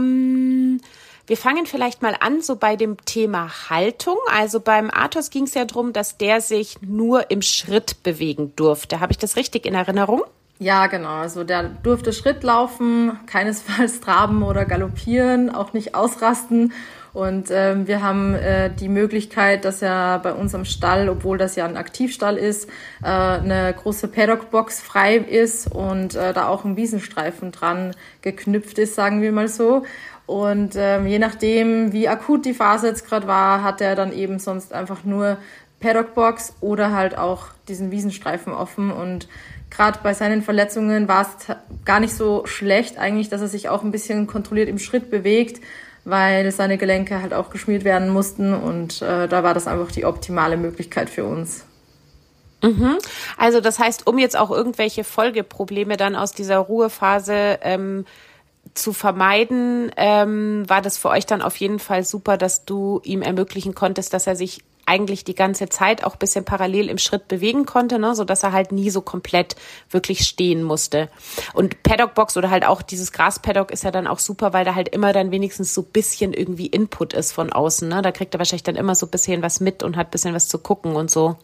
Ähm, wir fangen vielleicht mal an, so bei dem Thema Haltung. Also beim Athos ging es ja darum, dass der sich nur im Schritt bewegen durfte. Habe ich das richtig in Erinnerung? Ja, genau. Also der durfte Schritt laufen, keinesfalls traben oder galoppieren, auch nicht ausrasten. Und ähm, wir haben äh, die Möglichkeit, dass er bei uns am Stall, obwohl das ja ein Aktivstall ist, äh, eine große Paddock-Box frei ist und äh, da auch ein Wiesenstreifen dran geknüpft ist, sagen wir mal so. Und ähm, je nachdem, wie akut die Phase jetzt gerade war, hat er dann eben sonst einfach nur Paddock-Box oder halt auch diesen Wiesenstreifen offen. Und gerade bei seinen Verletzungen war es gar nicht so schlecht eigentlich, dass er sich auch ein bisschen kontrolliert im Schritt bewegt, weil seine Gelenke halt auch geschmiert werden mussten und äh, da war das einfach die optimale Möglichkeit für uns. Mhm. Also das heißt, um jetzt auch irgendwelche Folgeprobleme dann aus dieser Ruhephase ähm, zu vermeiden, ähm, war das für euch dann auf jeden Fall super, dass du ihm ermöglichen konntest, dass er sich eigentlich die ganze Zeit auch ein bisschen parallel im Schritt bewegen konnte, ne, so dass er halt nie so komplett wirklich stehen musste. Und Paddock-Box oder halt auch dieses Gras-Paddock ist ja dann auch super, weil da halt immer dann wenigstens so ein bisschen irgendwie Input ist von außen, ne? Da kriegt er wahrscheinlich dann immer so ein bisschen was mit und hat ein bisschen was zu gucken und so.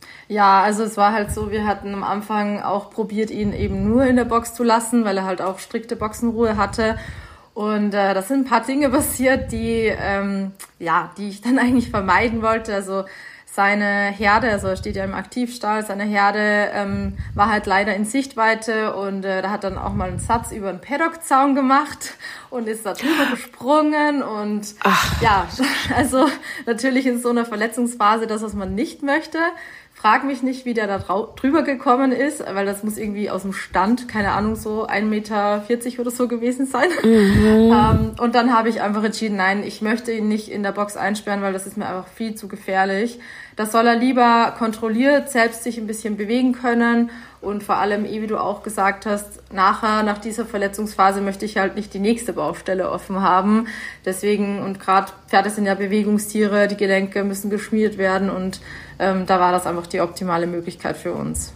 Ja, also es war halt so, wir hatten am Anfang auch probiert, ihn eben nur in der Box zu lassen, weil er halt auch strikte Boxenruhe hatte. Und äh, das sind ein paar Dinge passiert, die ähm, ja, die ich dann eigentlich vermeiden wollte. Also seine Herde, also er steht ja im Aktivstall, seine Herde ähm, war halt leider in Sichtweite und äh, da hat dann auch mal einen Satz über einen Paddock-Zaun gemacht und ist da drüber gesprungen und Ach. ja, also natürlich in so einer Verletzungsphase das, was man nicht möchte. Frag mich nicht, wie der da drüber gekommen ist, weil das muss irgendwie aus dem Stand, keine Ahnung, so ein Meter vierzig oder so gewesen sein. Mhm. ähm, und dann habe ich einfach entschieden, nein, ich möchte ihn nicht in der Box einsperren, weil das ist mir einfach viel zu gefährlich. Das soll er lieber kontrolliert, selbst sich ein bisschen bewegen können und vor allem, wie du auch gesagt hast, nachher, nach dieser Verletzungsphase möchte ich halt nicht die nächste Baustelle offen haben. Deswegen, und gerade Pferde sind ja Bewegungstiere, die Gelenke müssen geschmiert werden und ähm, da war das einfach die optimale Möglichkeit für uns.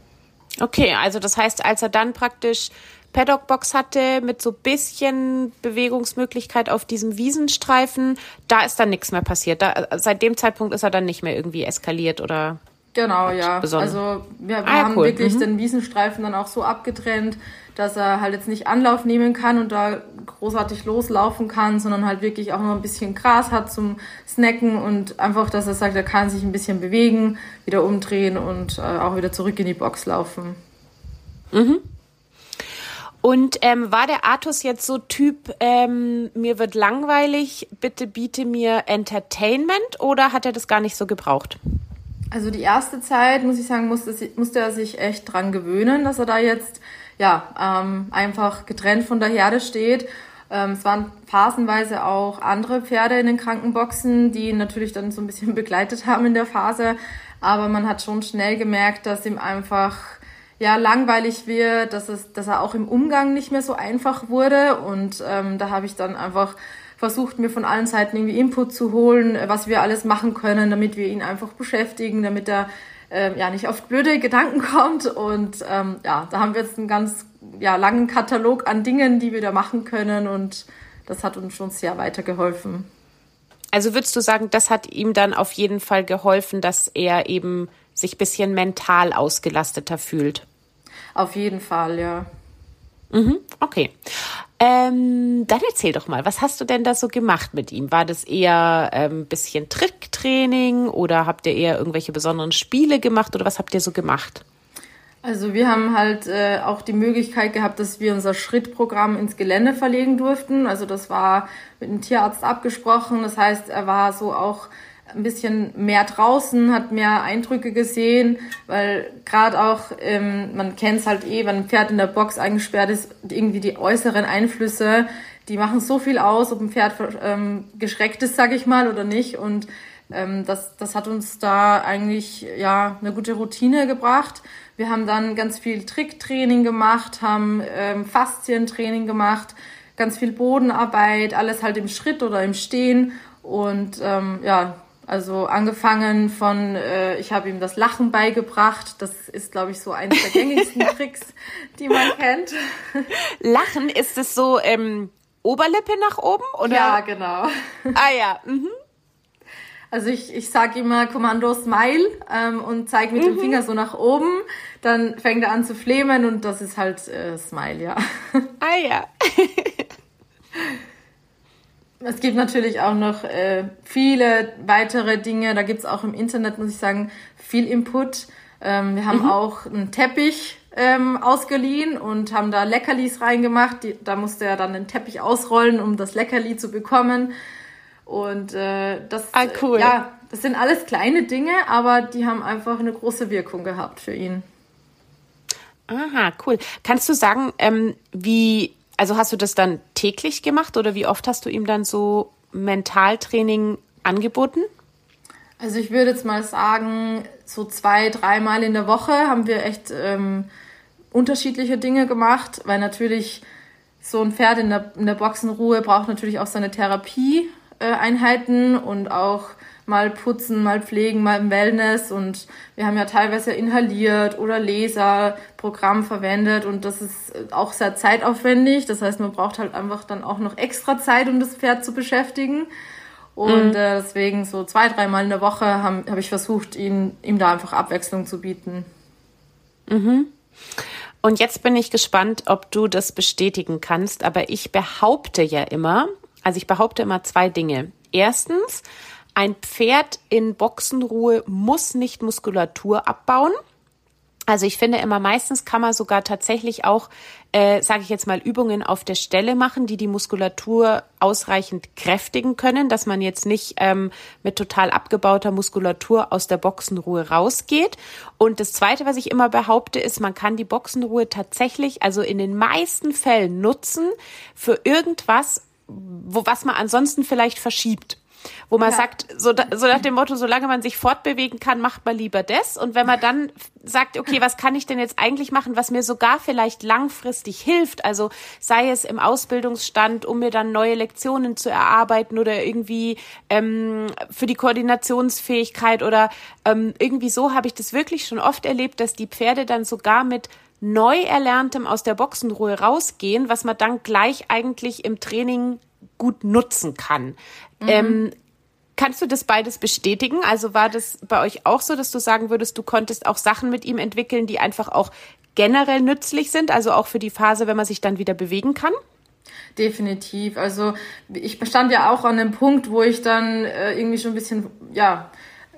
Okay, also das heißt, als er dann praktisch Paddock-Box hatte mit so bisschen Bewegungsmöglichkeit auf diesem Wiesenstreifen, da ist dann nichts mehr passiert. Da, seit dem Zeitpunkt ist er dann nicht mehr irgendwie eskaliert oder? Genau, ja. Besonders. Also wir, wir ah, haben cool. wirklich mhm. den Wiesenstreifen dann auch so abgetrennt, dass er halt jetzt nicht Anlauf nehmen kann und da großartig loslaufen kann, sondern halt wirklich auch noch ein bisschen Gras hat zum Snacken und einfach, dass er sagt, er kann sich ein bisschen bewegen, wieder umdrehen und äh, auch wieder zurück in die Box laufen. Mhm. Und ähm, war der Athos jetzt so Typ, ähm, mir wird langweilig, bitte biete mir Entertainment, oder hat er das gar nicht so gebraucht? Also die erste Zeit, muss ich sagen, musste, musste er sich echt dran gewöhnen, dass er da jetzt ja ähm, einfach getrennt von der Herde steht. Ähm, es waren phasenweise auch andere Pferde in den Krankenboxen, die ihn natürlich dann so ein bisschen begleitet haben in der Phase. Aber man hat schon schnell gemerkt, dass ihm einfach ja langweilig wird, dass es, dass er auch im Umgang nicht mehr so einfach wurde. Und ähm, da habe ich dann einfach versucht mir von allen Seiten irgendwie Input zu holen, was wir alles machen können, damit wir ihn einfach beschäftigen, damit er ähm, ja nicht auf blöde Gedanken kommt. Und ähm, ja, da haben wir jetzt einen ganz ja, langen Katalog an Dingen, die wir da machen können, und das hat uns schon sehr weitergeholfen. Also würdest du sagen, das hat ihm dann auf jeden Fall geholfen, dass er eben sich ein bisschen mental ausgelasteter fühlt? Auf jeden Fall, ja. Mhm, okay. Ähm, dann erzähl doch mal, was hast du denn da so gemacht mit ihm? War das eher ein ähm, bisschen Tricktraining oder habt ihr eher irgendwelche besonderen Spiele gemacht oder was habt ihr so gemacht? Also wir haben halt äh, auch die Möglichkeit gehabt, dass wir unser Schrittprogramm ins Gelände verlegen durften. Also das war mit dem Tierarzt abgesprochen. Das heißt, er war so auch ein bisschen mehr draußen, hat mehr Eindrücke gesehen, weil gerade auch, ähm, man kennt es halt eh, wenn ein Pferd in der Box eingesperrt ist, irgendwie die äußeren Einflüsse, die machen so viel aus, ob ein Pferd ähm, geschreckt ist, sag ich mal, oder nicht. Und ähm, das, das hat uns da eigentlich ja eine gute Routine gebracht. Wir haben dann ganz viel Tricktraining gemacht, haben ähm, Faszientraining gemacht, ganz viel Bodenarbeit, alles halt im Schritt oder im Stehen. Und ähm, ja, also angefangen von, äh, ich habe ihm das Lachen beigebracht. Das ist, glaube ich, so eines der gängigsten Tricks, die man kennt. Lachen, ist es so ähm, Oberlippe nach oben? Oder? Ja, genau. Ah ja, mhm. Also ich, ich sage immer Kommando Smile ähm, und zeige mit mhm. dem Finger so nach oben. Dann fängt er an zu flemen und das ist halt äh, Smile, ja. Ah ja. Es gibt natürlich auch noch äh, viele weitere Dinge. Da gibt's auch im Internet, muss ich sagen, viel Input. Ähm, wir haben mhm. auch einen Teppich ähm, ausgeliehen und haben da Leckerlis reingemacht. Die, da musste er dann den Teppich ausrollen, um das Leckerli zu bekommen. Und äh, das, ah, cool. äh, ja, das sind alles kleine Dinge, aber die haben einfach eine große Wirkung gehabt für ihn. Aha, cool. Kannst du sagen, ähm, wie... Also hast du das dann täglich gemacht oder wie oft hast du ihm dann so Mentaltraining angeboten? Also ich würde jetzt mal sagen, so zwei, dreimal in der Woche haben wir echt ähm, unterschiedliche Dinge gemacht, weil natürlich so ein Pferd in der, in der Boxenruhe braucht natürlich auch seine Therapieeinheiten äh, und auch mal putzen, mal pflegen, mal im Wellness, und wir haben ja teilweise inhaliert oder Laserprogramm verwendet und das ist auch sehr zeitaufwendig. Das heißt, man braucht halt einfach dann auch noch extra Zeit, um das Pferd zu beschäftigen. Und mhm. äh, deswegen so zwei, dreimal in der Woche habe hab ich versucht, ihn, ihm da einfach Abwechslung zu bieten. Mhm. Und jetzt bin ich gespannt, ob du das bestätigen kannst, aber ich behaupte ja immer, also ich behaupte immer zwei Dinge. Erstens, ein Pferd in Boxenruhe muss nicht Muskulatur abbauen. Also ich finde immer, meistens kann man sogar tatsächlich auch, äh, sage ich jetzt mal, Übungen auf der Stelle machen, die die Muskulatur ausreichend kräftigen können, dass man jetzt nicht ähm, mit total abgebauter Muskulatur aus der Boxenruhe rausgeht. Und das Zweite, was ich immer behaupte, ist, man kann die Boxenruhe tatsächlich, also in den meisten Fällen nutzen für irgendwas, wo was man ansonsten vielleicht verschiebt. Wo man ja. sagt, so, so nach dem Motto, solange man sich fortbewegen kann, macht man lieber das. Und wenn man dann sagt, okay, was kann ich denn jetzt eigentlich machen, was mir sogar vielleicht langfristig hilft, also sei es im Ausbildungsstand, um mir dann neue Lektionen zu erarbeiten oder irgendwie ähm, für die Koordinationsfähigkeit oder ähm, irgendwie so, habe ich das wirklich schon oft erlebt, dass die Pferde dann sogar mit neu Erlerntem aus der Boxenruhe rausgehen, was man dann gleich eigentlich im Training gut nutzen kann. Mhm. Ähm, kannst du das beides bestätigen? Also war das bei euch auch so, dass du sagen würdest, du konntest auch Sachen mit ihm entwickeln, die einfach auch generell nützlich sind, also auch für die Phase, wenn man sich dann wieder bewegen kann? Definitiv. Also ich stand ja auch an einem Punkt, wo ich dann äh, irgendwie schon ein bisschen, ja,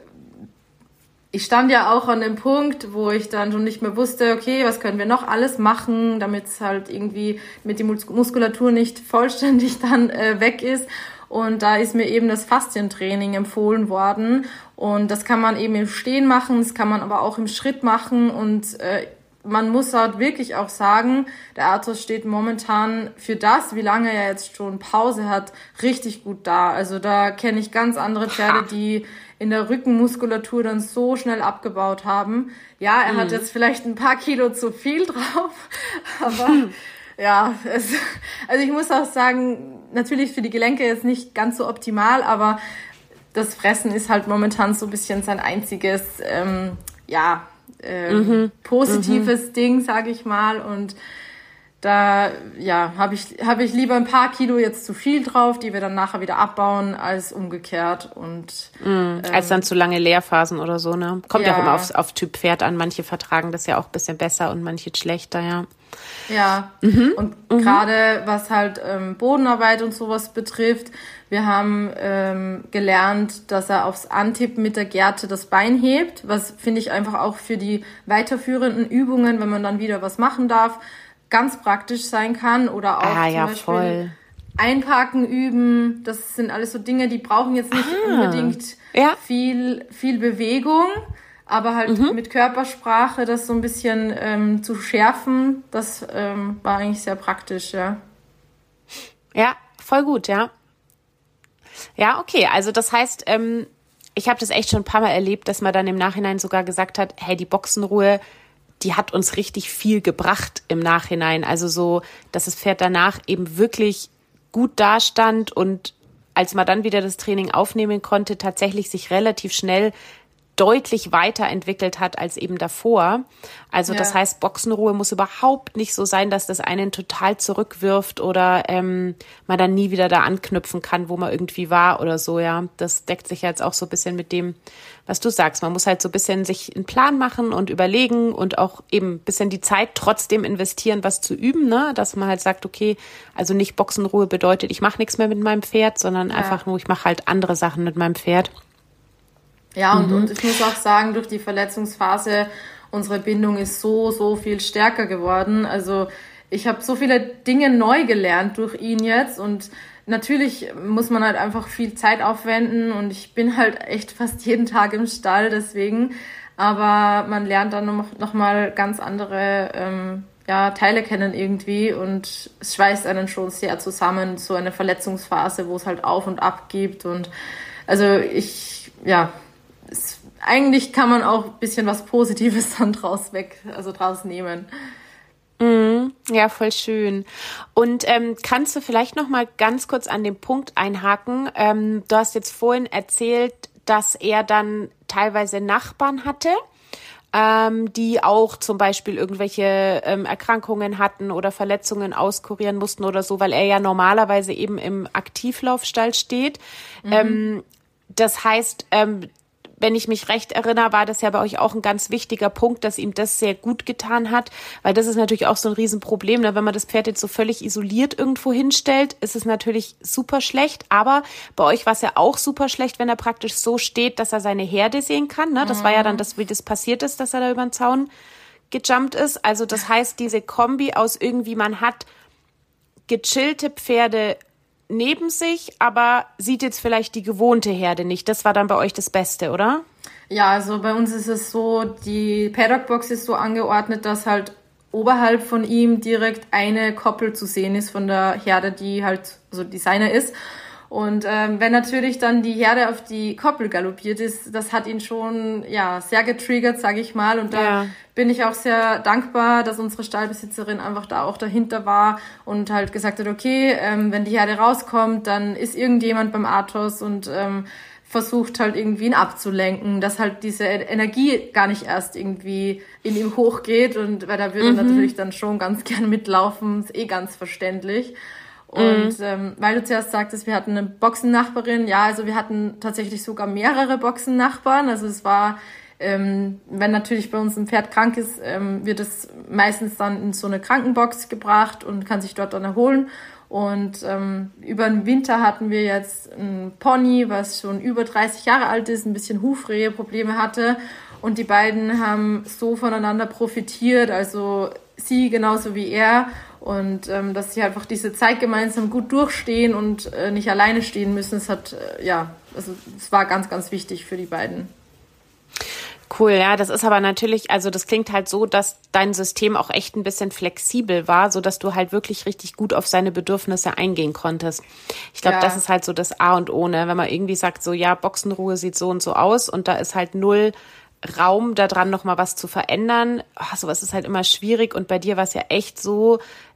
ich stand ja auch an dem Punkt, wo ich dann schon nicht mehr wusste, okay, was können wir noch alles machen, damit es halt irgendwie mit die Muskulatur nicht vollständig dann äh, weg ist. Und da ist mir eben das Faszientraining empfohlen worden. Und das kann man eben im Stehen machen, das kann man aber auch im Schritt machen. Und äh, man muss halt wirklich auch sagen, der Arthos steht momentan für das, wie lange er jetzt schon Pause hat, richtig gut da. Also da kenne ich ganz andere Pferde, die in der Rückenmuskulatur dann so schnell abgebaut haben. Ja, er mhm. hat jetzt vielleicht ein paar Kilo zu viel drauf, aber ja, es, also ich muss auch sagen, natürlich für die Gelenke ist nicht ganz so optimal, aber das Fressen ist halt momentan so ein bisschen sein einziges, ähm, ja, ähm, mhm. positives mhm. Ding, sage ich mal. Und da, ja, habe ich, habe ich lieber ein paar Kilo jetzt zu viel drauf, die wir dann nachher wieder abbauen, als umgekehrt. Und mhm. ähm, als dann zu lange Leerphasen oder so, ne? Kommt ja auch immer auf, auf Typ Pferd an. Manche vertragen das ja auch ein bisschen besser und manche schlechter, ja. Ja, mhm. und mhm. gerade was halt ähm, Bodenarbeit und sowas betrifft, wir haben ähm, gelernt, dass er aufs Antippen mit der Gerte das Bein hebt, was finde ich einfach auch für die weiterführenden Übungen, wenn man dann wieder was machen darf, ganz praktisch sein kann. Oder auch ah, zum ja, Beispiel voll. Einparken üben. Das sind alles so Dinge, die brauchen jetzt nicht ah, unbedingt ja. viel, viel Bewegung. Aber halt mhm. mit Körpersprache das so ein bisschen ähm, zu schärfen, das ähm, war eigentlich sehr praktisch, ja. Ja, voll gut, ja. Ja, okay, also das heißt, ähm, ich habe das echt schon ein paar Mal erlebt, dass man dann im Nachhinein sogar gesagt hat, hey, die Boxenruhe, die hat uns richtig viel gebracht im Nachhinein. Also so, dass das Pferd danach eben wirklich gut dastand und als man dann wieder das Training aufnehmen konnte, tatsächlich sich relativ schnell deutlich weiterentwickelt hat als eben davor. Also ja. das heißt, Boxenruhe muss überhaupt nicht so sein, dass das einen total zurückwirft oder ähm, man dann nie wieder da anknüpfen kann, wo man irgendwie war oder so, ja. Das deckt sich ja jetzt auch so ein bisschen mit dem, was du sagst. Man muss halt so ein bisschen sich einen Plan machen und überlegen und auch eben ein bisschen die Zeit trotzdem investieren, was zu üben, ne? Dass man halt sagt, okay, also nicht Boxenruhe bedeutet, ich mache nichts mehr mit meinem Pferd, sondern ja. einfach nur, ich mache halt andere Sachen mit meinem Pferd. Ja, und, mhm. und ich muss auch sagen, durch die Verletzungsphase, unsere Bindung ist so, so viel stärker geworden. Also ich habe so viele Dinge neu gelernt durch ihn jetzt und natürlich muss man halt einfach viel Zeit aufwenden und ich bin halt echt fast jeden Tag im Stall deswegen. Aber man lernt dann noch, noch mal ganz andere ähm, ja, Teile kennen irgendwie und es schweißt einen schon sehr zusammen, so eine Verletzungsphase, wo es halt auf und ab gibt. Und also ich, ja... Es, eigentlich kann man auch ein bisschen was Positives dann draus weg, also draus nehmen. Mm, ja, voll schön. Und ähm, kannst du vielleicht noch mal ganz kurz an den Punkt einhaken? Ähm, du hast jetzt vorhin erzählt, dass er dann teilweise Nachbarn hatte, ähm, die auch zum Beispiel irgendwelche ähm, Erkrankungen hatten oder Verletzungen auskurieren mussten oder so, weil er ja normalerweise eben im Aktivlaufstall steht. Mhm. Ähm, das heißt, ähm, wenn ich mich recht erinnere, war das ja bei euch auch ein ganz wichtiger Punkt, dass ihm das sehr gut getan hat, weil das ist natürlich auch so ein Riesenproblem, ne? Wenn man das Pferd jetzt so völlig isoliert irgendwo hinstellt, ist es natürlich super schlecht, aber bei euch war es ja auch super schlecht, wenn er praktisch so steht, dass er seine Herde sehen kann, ne? Das mhm. war ja dann das, wie das passiert ist, dass er da über den Zaun gejumpt ist, also das heißt, diese Kombi aus irgendwie, man hat gechillte Pferde neben sich, aber sieht jetzt vielleicht die gewohnte Herde nicht. Das war dann bei euch das Beste, oder? Ja, also bei uns ist es so, die Paddock-Box ist so angeordnet, dass halt oberhalb von ihm direkt eine Koppel zu sehen ist von der Herde, die halt so die seine ist. Und ähm, wenn natürlich dann die Herde auf die Koppel galoppiert ist, das hat ihn schon ja sehr getriggert, sage ich mal. Und da ja. bin ich auch sehr dankbar, dass unsere Stallbesitzerin einfach da auch dahinter war und halt gesagt hat, okay, ähm, wenn die Herde rauskommt, dann ist irgendjemand beim Athos und ähm, versucht halt irgendwie ihn abzulenken, dass halt diese Energie gar nicht erst irgendwie in ihm hochgeht. Und weil da würde mhm. natürlich dann schon ganz gern mitlaufen, ist eh ganz verständlich. Und mhm. ähm, weil du zuerst sagtest, wir hatten eine Boxennachbarin, ja, also wir hatten tatsächlich sogar mehrere Boxennachbarn. Also es war, ähm, wenn natürlich bei uns ein Pferd krank ist, ähm, wird es meistens dann in so eine Krankenbox gebracht und kann sich dort dann erholen. Und ähm, über den Winter hatten wir jetzt ein Pony, was schon über dreißig Jahre alt ist, ein bisschen Hufrehe-Probleme hatte. Und die beiden haben so voneinander profitiert, also sie genauso wie er. Und ähm, dass sie einfach diese Zeit gemeinsam gut durchstehen und äh, nicht alleine stehen müssen, es hat, äh, ja, also es war ganz, ganz wichtig für die beiden. Cool, ja, das ist aber natürlich, also das klingt halt so, dass dein System auch echt ein bisschen flexibel war, so dass du halt wirklich richtig gut auf seine Bedürfnisse eingehen konntest. Ich glaube, ja. das ist halt so das A und O, ne? Wenn man irgendwie sagt, so ja, Boxenruhe sieht so und so aus und da ist halt null Raum, da dran nochmal was zu verändern. Oh, sowas ist halt immer schwierig und bei dir war es ja echt so,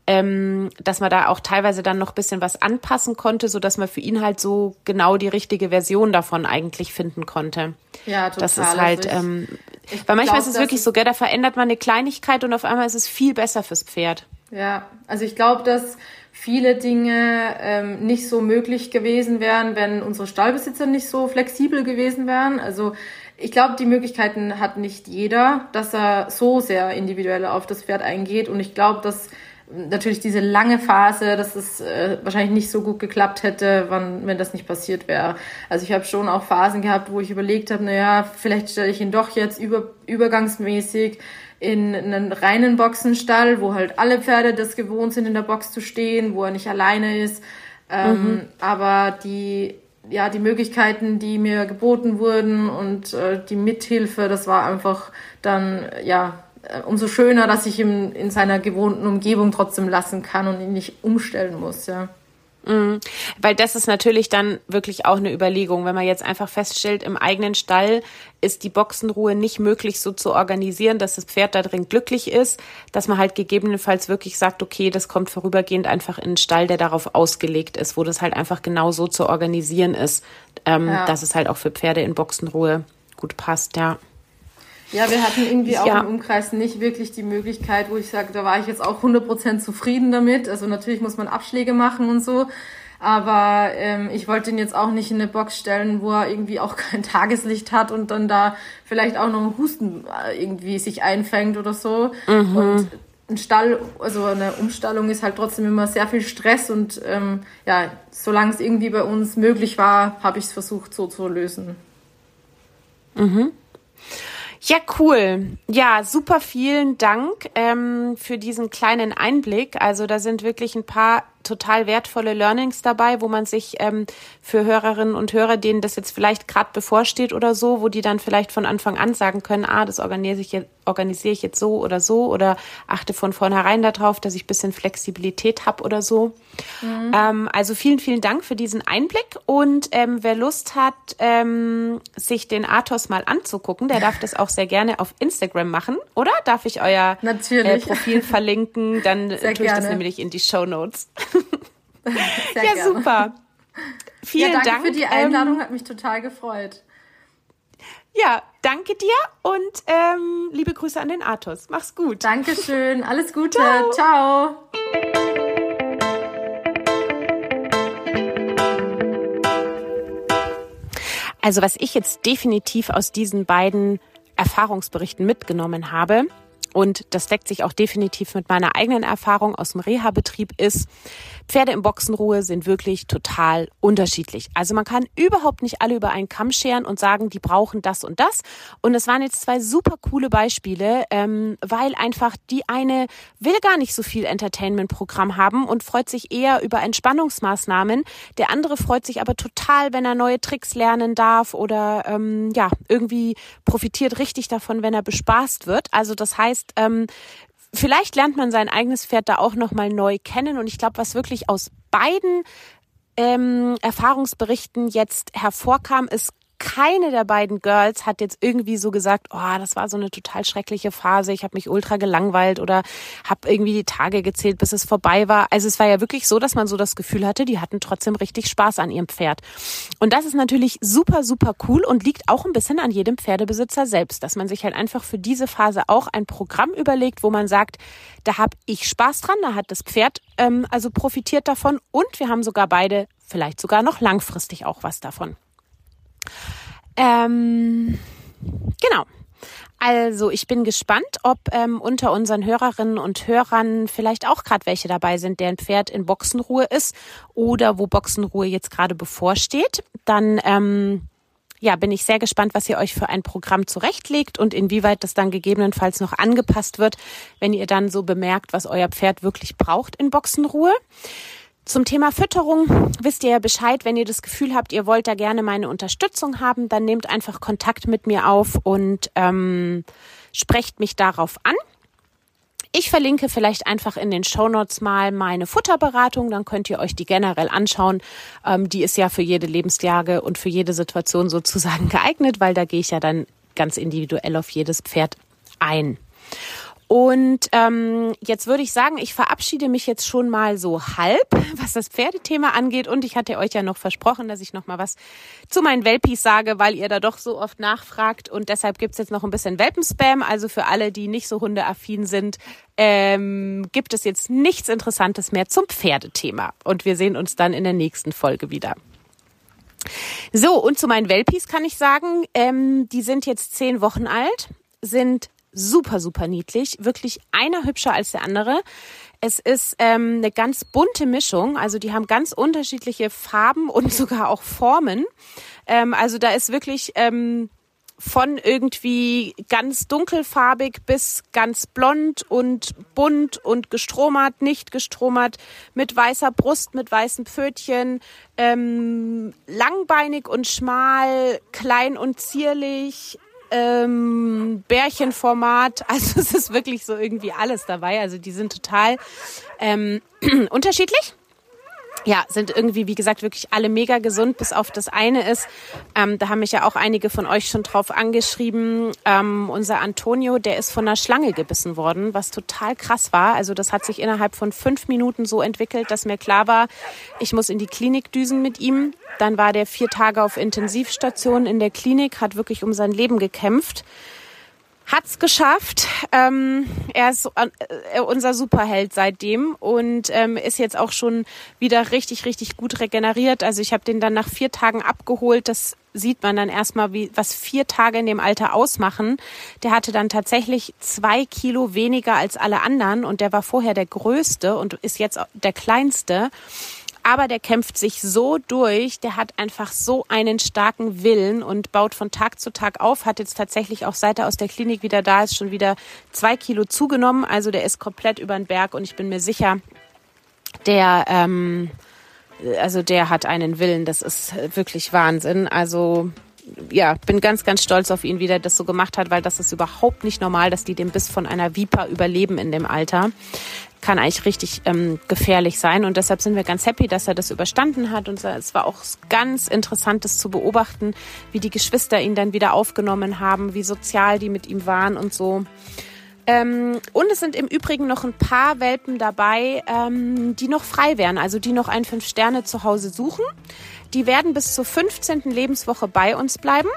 ähm, dass man da auch teilweise dann noch ein bisschen was anpassen konnte, so dass man für ihn halt so genau die richtige Version davon eigentlich finden konnte. Ja, total. Das ist halt, also ich, ähm, ich weil manchmal glaub, ist es wirklich so, gell, da verändert man eine Kleinigkeit und auf einmal ist es viel besser fürs Pferd. Ja, also ich glaube, dass viele Dinge ähm, nicht so möglich gewesen wären, wenn unsere Stallbesitzer nicht so flexibel gewesen wären. Also ich glaube, die Möglichkeiten hat nicht jeder, dass er so sehr individuell auf das Pferd eingeht. Und ich glaube, dass natürlich diese lange Phase, dass es äh, wahrscheinlich nicht so gut geklappt hätte, wann, wenn das nicht passiert wäre. Also ich habe schon auch Phasen gehabt, wo ich überlegt habe, naja, vielleicht stelle ich ihn doch jetzt über, übergangsmäßig in einen reinen Boxenstall, wo halt alle Pferde das gewohnt sind, in der Box zu stehen, wo er nicht alleine ist. Ähm, mhm. Aber die, ja, die Möglichkeiten, die mir geboten wurden und äh, die Mithilfe, das war einfach dann, ja, umso schöner, dass ich ihn in seiner gewohnten Umgebung trotzdem lassen kann und ihn nicht umstellen muss, ja. Mhm. Weil das ist natürlich dann wirklich auch eine Überlegung, wenn man jetzt einfach feststellt, im eigenen Stall ist die Boxenruhe nicht möglich so zu organisieren, dass das Pferd da drin glücklich ist, dass man halt gegebenenfalls wirklich sagt, okay, das kommt vorübergehend einfach in einen Stall, der darauf ausgelegt ist, wo das halt einfach genau so zu organisieren ist, ähm, ja. dass es halt auch für Pferde in Boxenruhe gut passt, ja. Ja, wir hatten irgendwie auch ja. im Umkreis nicht wirklich die Möglichkeit, wo ich sage, da war ich jetzt auch hundert Prozent zufrieden damit. Also natürlich muss man Abschläge machen und so, aber ähm, ich wollte ihn jetzt auch nicht in eine Box stellen, wo er irgendwie auch kein Tageslicht hat und dann da vielleicht auch noch ein Husten irgendwie sich einfängt oder so. Mhm. Und ein Stall, also eine Umstallung ist halt trotzdem immer sehr viel Stress und ähm, ja, solange es irgendwie bei uns möglich war, habe ich es versucht so zu lösen. Mhm. Ja, cool. Ja, super vielen Dank ähm, für diesen kleinen Einblick. Also da sind wirklich ein paar total wertvolle Learnings dabei, wo man sich ähm, für Hörerinnen und Hörer, denen das jetzt vielleicht gerade bevorsteht oder so, wo die dann vielleicht von Anfang an sagen können, ah, das organisiere ich jetzt, organisiere ich jetzt so oder so oder achte von vornherein darauf, dass ich ein bisschen Flexibilität habe oder so. Mhm. Ähm, also vielen, vielen Dank für diesen Einblick und ähm, wer Lust hat, ähm, sich den Athos mal anzugucken, der darf das auch sehr gerne auf Instagram machen, oder? Darf ich euer äh, Profil verlinken? Dann sehr tue ich gerne. Das nämlich in die Shownotes. Sehr ja, gerne. Super. Vielen ja, danke Dank. für die Einladung, hat mich total gefreut. Ja, danke dir und ähm, liebe Grüße an den Athos. Mach's gut. Dankeschön, alles Gute. Ciao. Ciao. Also was ich jetzt definitiv aus diesen beiden Erfahrungsberichten mitgenommen habe, und das deckt sich auch definitiv mit meiner eigenen Erfahrung aus dem Reha-Betrieb, ist, Pferde in Boxenruhe sind wirklich total unterschiedlich. Also man kann überhaupt nicht alle über einen Kamm scheren und sagen, die brauchen das und das. Und es waren jetzt zwei super coole Beispiele, ähm, weil einfach die eine will gar nicht so viel Entertainment-Programm haben und freut sich eher über Entspannungsmaßnahmen. Der andere freut sich aber total, wenn er neue Tricks lernen darf oder ähm, ja irgendwie profitiert richtig davon, wenn er bespaßt wird. Also das heißt, ähm, vielleicht lernt man sein eigenes Pferd da auch nochmal neu kennen. Und ich glaube, was wirklich aus beiden ähm, Erfahrungsberichten jetzt hervorkam, ist, keine der beiden Girls hat jetzt irgendwie so gesagt, oh, das war so eine total schreckliche Phase, ich habe mich ultra gelangweilt oder habe irgendwie die Tage gezählt, bis es vorbei war. Also es war ja wirklich so, dass man so das Gefühl hatte, die hatten trotzdem richtig Spaß an ihrem Pferd. Und das ist natürlich super, super cool und liegt auch ein bisschen an jedem Pferdebesitzer selbst, dass man sich halt einfach für diese Phase auch ein Programm überlegt, wo man sagt, da habe ich Spaß dran, da hat das Pferd ähm, also profitiert davon und wir haben sogar beide vielleicht sogar noch langfristig auch was davon. Ähm, genau. Also ich bin gespannt, ob ähm, unter unseren Hörerinnen und Hörern vielleicht auch gerade welche dabei sind, deren Pferd in Boxenruhe ist oder wo Boxenruhe jetzt gerade bevorsteht. Dann ähm, ja, bin ich sehr gespannt, was ihr euch für ein Programm zurechtlegt und inwieweit das dann gegebenenfalls noch angepasst wird, wenn ihr dann so bemerkt, was euer Pferd wirklich braucht in Boxenruhe. Zum Thema Fütterung wisst ihr ja Bescheid, wenn ihr das Gefühl habt, ihr wollt da gerne meine Unterstützung haben, dann nehmt einfach Kontakt mit mir auf und ähm, sprecht mich darauf an. Ich verlinke vielleicht einfach in den Shownotes mal meine Futterberatung, dann könnt ihr euch die generell anschauen. Ähm, die ist ja für jede Lebenslage und für jede Situation sozusagen geeignet, weil da gehe ich ja dann ganz individuell auf jedes Pferd ein. Und ähm, jetzt würde ich sagen, ich verabschiede mich jetzt schon mal so halb, was das Pferdethema angeht. Und ich hatte euch ja noch versprochen, dass ich noch mal was zu meinen Welpis sage, weil ihr da doch so oft nachfragt. Und deshalb gibt's jetzt noch ein bisschen Welpenspam. Also für alle, die nicht so hundeaffin sind, ähm, gibt es jetzt nichts Interessantes mehr zum Pferdethema. Und wir sehen uns dann in der nächsten Folge wieder. So, und zu meinen Welpis kann ich sagen, ähm, die sind jetzt zehn Wochen alt, sind super, super niedlich. Wirklich einer hübscher als der andere. Es ist ähm, eine ganz bunte Mischung. Also die haben ganz unterschiedliche Farben und sogar auch Formen. Ähm, also da ist wirklich ähm, von irgendwie ganz dunkelfarbig bis ganz blond und bunt und gestromert, nicht gestromert, mit weißer Brust, mit weißen Pfötchen, ähm, langbeinig und schmal, klein und zierlich, ähm, Bärchenformat, also es ist wirklich so irgendwie alles dabei, also die sind total ähm, unterschiedlich. Ja, sind irgendwie, wie gesagt, wirklich alle mega gesund, bis auf das eine ist, ähm, da haben mich ja auch einige von euch schon drauf angeschrieben, ähm, unser Antonio, der ist von einer Schlange gebissen worden, was total krass war. Also das hat sich innerhalb von fünf Minuten so entwickelt, dass mir klar war, ich muss in die Klinik düsen mit ihm. Dann war der vier Tage auf Intensivstation in der Klinik, hat wirklich um sein Leben gekämpft. Hat's geschafft. Ähm, er ist äh, unser Superheld seitdem und ähm, ist jetzt auch schon wieder richtig, richtig gut regeneriert. Also ich habe den dann nach vier Tagen abgeholt. Das sieht man dann erstmal, wie was vier Tage in dem Alter ausmachen. Der hatte dann tatsächlich zwei Kilo weniger als alle anderen und der war vorher der Größte und ist jetzt der Kleinste. Aber der kämpft sich so durch, der hat einfach so einen starken Willen und baut von Tag zu Tag auf, hat jetzt tatsächlich auch seit er aus der Klinik wieder da ist, schon wieder zwei Kilo zugenommen. Also der ist komplett über den Berg und ich bin mir sicher, der, ähm, also der hat einen Willen, das ist wirklich Wahnsinn. Also ja, bin ganz, ganz stolz auf ihn, wie der das so gemacht hat, weil das ist überhaupt nicht normal, dass die den Biss von einer Viper überleben in dem Alter. Kann eigentlich richtig ähm, gefährlich sein und deshalb sind wir ganz happy, dass er das überstanden hat und es war auch ganz interessant, das zu beobachten, wie die Geschwister ihn dann wieder aufgenommen haben, wie sozial die mit ihm waren und so. Ähm, und es sind im Übrigen noch ein paar Welpen dabei, ähm, die noch frei wären, also die noch ein fünf Sterne zu Hause suchen. Die werden bis zur fünfzehnten Lebenswoche bei uns bleiben.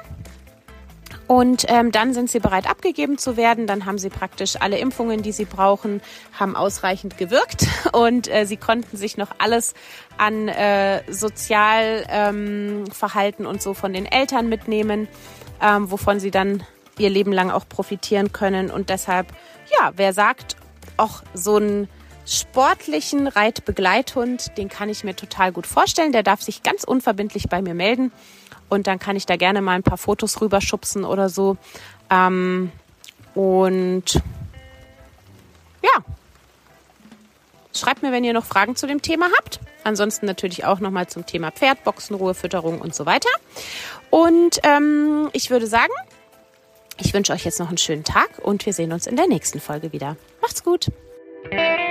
Und ähm, dann sind sie bereit, abgegeben zu werden. Dann haben sie praktisch alle Impfungen, die sie brauchen, haben ausreichend gewirkt. Und äh, sie konnten sich noch alles an äh, Sozialverhalten ähm, und so von den Eltern mitnehmen, ähm, wovon sie dann ihr Leben lang auch profitieren können. Und deshalb, ja, wer sagt, auch so einen sportlichen Reitbegleithund, den kann ich mir total gut vorstellen. Der darf sich ganz unverbindlich bei mir melden. Und dann kann ich da gerne mal ein paar Fotos rüberschubsen oder so. Ähm, und ja, schreibt mir, wenn ihr noch Fragen zu dem Thema habt. Ansonsten natürlich auch nochmal zum Thema Pferd, Boxenruhe, Fütterung und so weiter. Und ähm, ich würde sagen, ich wünsche euch jetzt noch einen schönen Tag und wir sehen uns in der nächsten Folge wieder. Macht's gut!